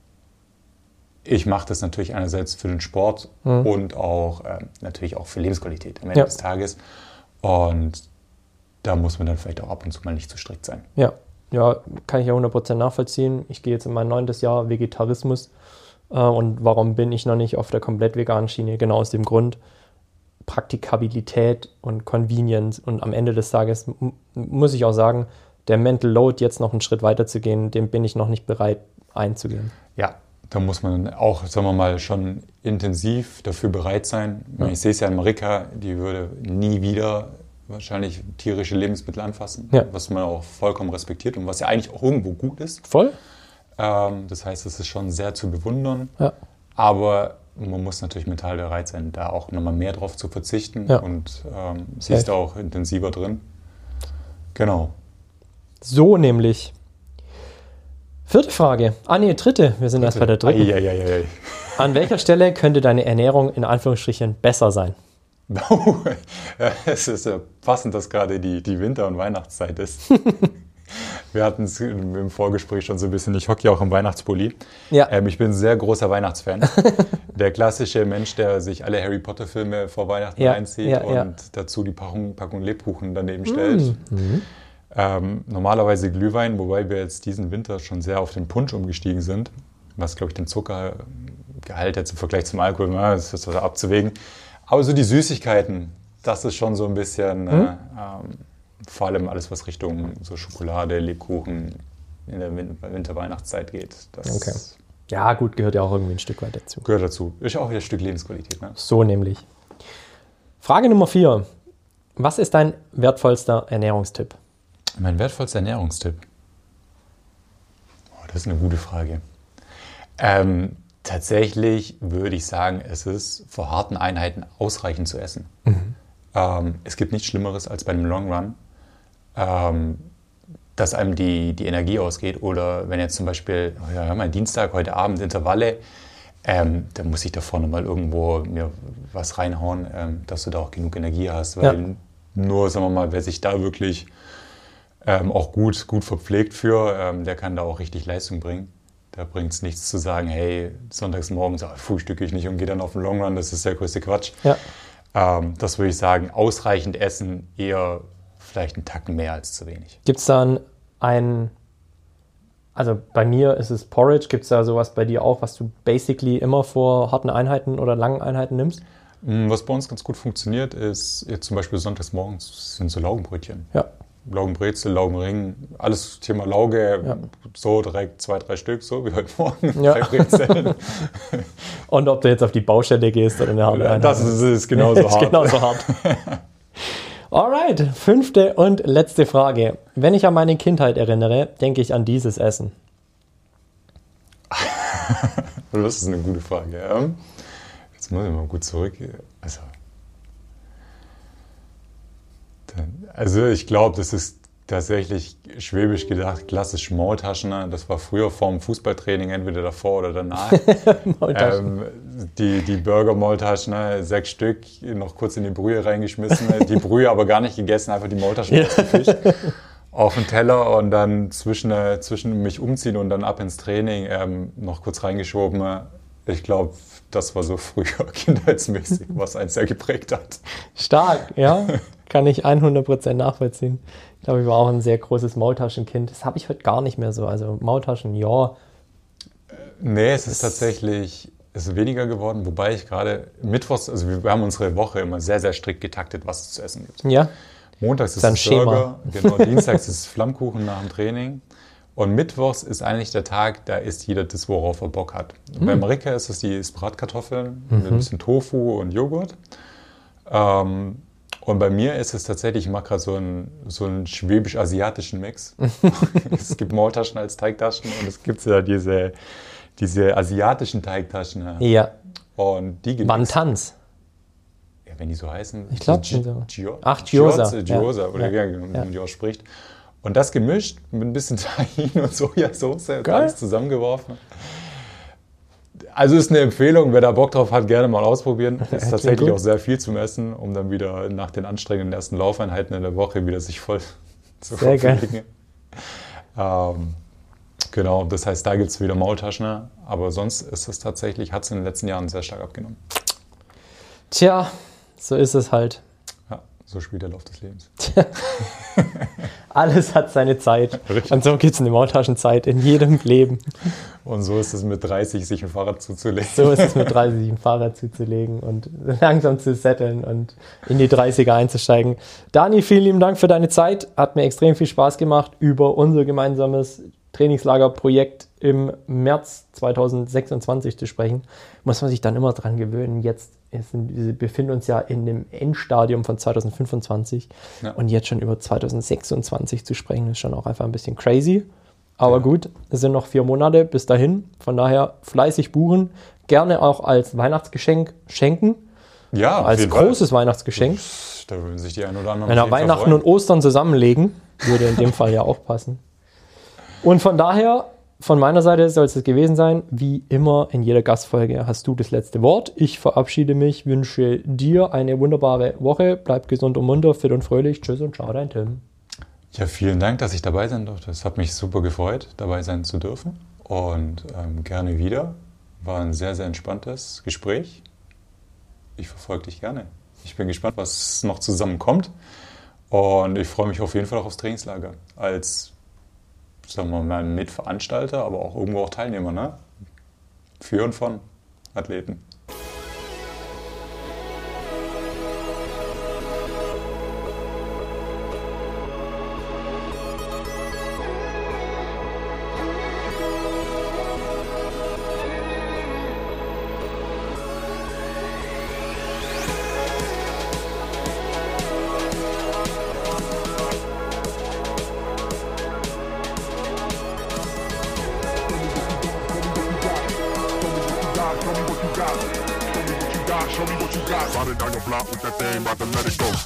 ich mache das natürlich einerseits für den Sport mhm. und auch ähm, natürlich auch für Lebensqualität am Ende ja. des Tages. Und da muss man dann vielleicht auch ab und zu mal nicht zu strikt sein. Ja. Ja, kann ich ja hundert Prozent nachvollziehen. Ich gehe jetzt in mein neuntes Jahr Vegetarismus. Äh, und warum bin ich noch nicht auf der komplett veganen Schiene? Genau aus dem Grund, Praktikabilität und Convenience. Und am Ende des Tages m- muss ich auch sagen, der Mental Load, jetzt noch einen Schritt weiter zu gehen, dem bin ich noch nicht bereit einzugehen. Ja, da muss man auch, sagen wir mal, schon intensiv dafür bereit sein. Ja. Ich sehe es ja an Marika, die würde nie wieder wahrscheinlich tierische Lebensmittel anfassen, ja. was man auch vollkommen respektiert und was ja eigentlich auch irgendwo gut ist. Voll. Ähm, das heißt, es ist schon sehr zu bewundern, ja. aber man muss natürlich mental bereit sein, da auch nochmal mehr drauf zu verzichten ja. und ähm, sie ist da auch intensiver drin. Genau. So nämlich. Vierte Frage. Ah nee, dritte. Wir sind dritte. erst bei der dritten. Ai, ai, ai, ai. An welcher Stelle könnte deine Ernährung in Anführungsstrichen besser sein? Es ist ja passend, dass gerade die, die Winter- und Weihnachtszeit ist. Wir hatten es im Vorgespräch schon so ein bisschen, ich hocke ja auch im Weihnachtspulli. Ja. Ähm, ich bin ein sehr großer Weihnachtsfan. Der klassische Mensch, der sich alle Harry Potter-Filme vor Weihnachten ja, reinzieht ja, und ja. dazu die Packung, Packung Lebkuchen daneben stellt. Mhm. Ähm, normalerweise Glühwein, wobei wir jetzt diesen Winter schon sehr auf den Punsch umgestiegen sind, was, glaube ich, den Zuckergehalt jetzt im Vergleich zum Alkohol, na, das ist was abzuwägen. Aber so die Süßigkeiten, das ist schon so ein bisschen, mhm. äh, ähm, vor allem alles, was Richtung so Schokolade, Lebkuchen in der Winter-Weihnachtszeit geht. Das okay. Ja, gut, gehört ja auch irgendwie ein Stück weit dazu. Gehört dazu. Ist auch wieder ein Stück Lebensqualität. Ne? So nämlich. Frage Nummer vier. Was ist dein wertvollster Ernährungstipp? Mein wertvollster Ernährungstipp? Oh, das ist eine gute Frage. Ähm, Tatsächlich würde ich sagen, es ist vor harten Einheiten ausreichend zu essen. Mhm. Ähm, es gibt nichts Schlimmeres als bei einem Long Run, ähm, dass einem die, die Energie ausgeht. Oder wenn jetzt zum Beispiel, ja, hör mal, Dienstag, heute Abend Intervalle, ähm, dann muss ich da vorne mal irgendwo mir was reinhauen, ähm, dass du da auch genug Energie hast. Weil ja. nur, sagen wir mal, wer sich da wirklich ähm, auch gut, gut verpflegt für, ähm, der kann da auch richtig Leistung bringen. Da bringt es nichts zu sagen, hey, sonntags morgens oh, frühstücke ich nicht und gehe dann auf den Long Run, das ist der größte Quatsch. Ja. Ähm, das würde ich sagen, ausreichend essen, eher vielleicht einen Tacken mehr als zu wenig. Gibt es da einen ein, also bei mir ist es Porridge, gibt es da sowas bei dir auch, was du basically immer vor harten Einheiten oder langen Einheiten nimmst? Was bei uns ganz gut funktioniert, ist jetzt zum Beispiel sonntags morgens sind so Laugenbrötchen. Ja. Laugenbrezel, Laugenring, alles Thema Lauge, ja. So direkt zwei, drei Stück, so wie heute Morgen. Ja. Und ob du jetzt auf die Baustelle gehst oder eine harte Einheit. Das ist, ist genauso ist hart. genauso hart. Alright, fünfte und letzte Frage. Wenn ich an meine Kindheit erinnere, denke ich an dieses Essen. Das ist eine gute Frage. Ja. Jetzt muss ich mal gut zurück. Also, also ich glaube, das ist tatsächlich schwäbisch gedacht, klassisch Maultaschen. Das war früher vor dem Fußballtraining, entweder davor oder danach. ähm, die die Burger-Maultaschen, sechs Stück, noch kurz in die Brühe reingeschmissen. Die Brühe aber gar nicht gegessen, einfach die Maultaschen ja. Ausgefischt. Auf den Teller und dann zwischen, zwischen mich umziehen und dann ab ins Training ähm, noch kurz reingeschoben. Ich glaube, das war so früher kindheitsmäßig, was einen sehr geprägt hat. Stark, ja. Kann ich hundert Prozent nachvollziehen. Ich glaube, ich war auch ein sehr großes Maultaschenkind. Das habe ich heute gar nicht mehr so. Also Maultaschen, ja. Nee, es ist tatsächlich es ist weniger geworden. Wobei ich gerade mittwochs, also wir haben unsere Woche immer sehr, sehr strikt getaktet, was es zu essen gibt. Ja. Montags ist es Burger, genau, Dienstags ist es Flammkuchen nach dem Training. Und mittwochs ist eigentlich der Tag, da isst jeder das, worauf er Bock hat. Mhm. Bei Marika ist es die ist Bratkartoffeln mhm. mit ein bisschen Tofu und Joghurt. Ähm, und bei mir ist es tatsächlich, ich mache gerade so einen, so einen schwäbisch-asiatischen Mix. Es gibt Maultaschen als Teigtaschen und es gibt ja diese, diese asiatischen Teigtaschen. Ja. Und die Wontons. Ja, wenn die so heißen. Ich glaube so. so. Gio- Ach, Gyoza. Gyoza, ja. oder ja. wie man die ausspricht. Und das gemischt mit ein bisschen Tahin und Sojasauce und Geil. alles zusammengeworfen. Also ist eine Empfehlung, wer da Bock drauf hat, gerne mal ausprobieren. Ist tatsächlich auch sehr viel zum Essen, um dann wieder nach den anstrengenden ersten Laufeinheiten in der Woche wieder sich voll zu sehr verpflegen. Ähm, genau, das heißt, da gibt es wieder Maultaschen. Aber sonst ist es tatsächlich, hat es in den letzten Jahren sehr stark abgenommen. Tja, so ist es halt. Ja, so spielt der Lauf des Lebens. Alles hat seine Zeit. Richtig. Und so gibt es eine Maultaschenzeit in jedem Leben. Und so ist es mit dreißig, sich ein Fahrrad zuzulegen. So ist es mit dreißig, sich ein Fahrrad zuzulegen und langsam zu setteln und in die dreißiger einzusteigen. Dani, vielen lieben Dank für deine Zeit. Hat mir extrem viel Spaß gemacht, über unser gemeinsames Trainingslagerprojekt im März zweitausendsechsundzwanzig zu sprechen. Muss man sich dann immer dran gewöhnen. Jetzt ist, wir befinden uns ja in dem Endstadium von zweitausendfünfundzwanzig ja. Und jetzt schon über zweitausendsechsundzwanzig zu sprechen, ist schon auch einfach ein bisschen crazy. Aber ja. gut, es sind noch vier Monate bis dahin. Von daher fleißig buchen. Gerne auch als Weihnachtsgeschenk schenken. Ja, als großes Fall. Weihnachtsgeschenk. Da würden sich die ein oder anderen Wenn er Weihnachten freuen. Und Ostern zusammenlegen, würde in dem Fall ja auch passen. Und von daher, von meiner Seite soll es das gewesen sein. Wie immer in jeder Gastfolge hast du das letzte Wort. Ich verabschiede mich, wünsche dir eine wunderbare Woche. Bleib gesund und munter, fit und fröhlich. Tschüss und ciao, dein Tim. Ja, vielen Dank, dass ich dabei sein durfte. Es hat mich super gefreut, dabei sein zu dürfen. Und ähm, gerne wieder. War ein sehr, sehr entspanntes Gespräch. Ich verfolge dich gerne. Ich bin gespannt, was noch zusammenkommt. Und ich freue mich auf jeden Fall auch aufs Trainingslager. Als sagen wir mal, Mitveranstalter, aber auch irgendwo auch Teilnehmer, ne? Für und von Athleten. Show me what you got. Show me what you got. Ride it down your block with that thing, about to let it go.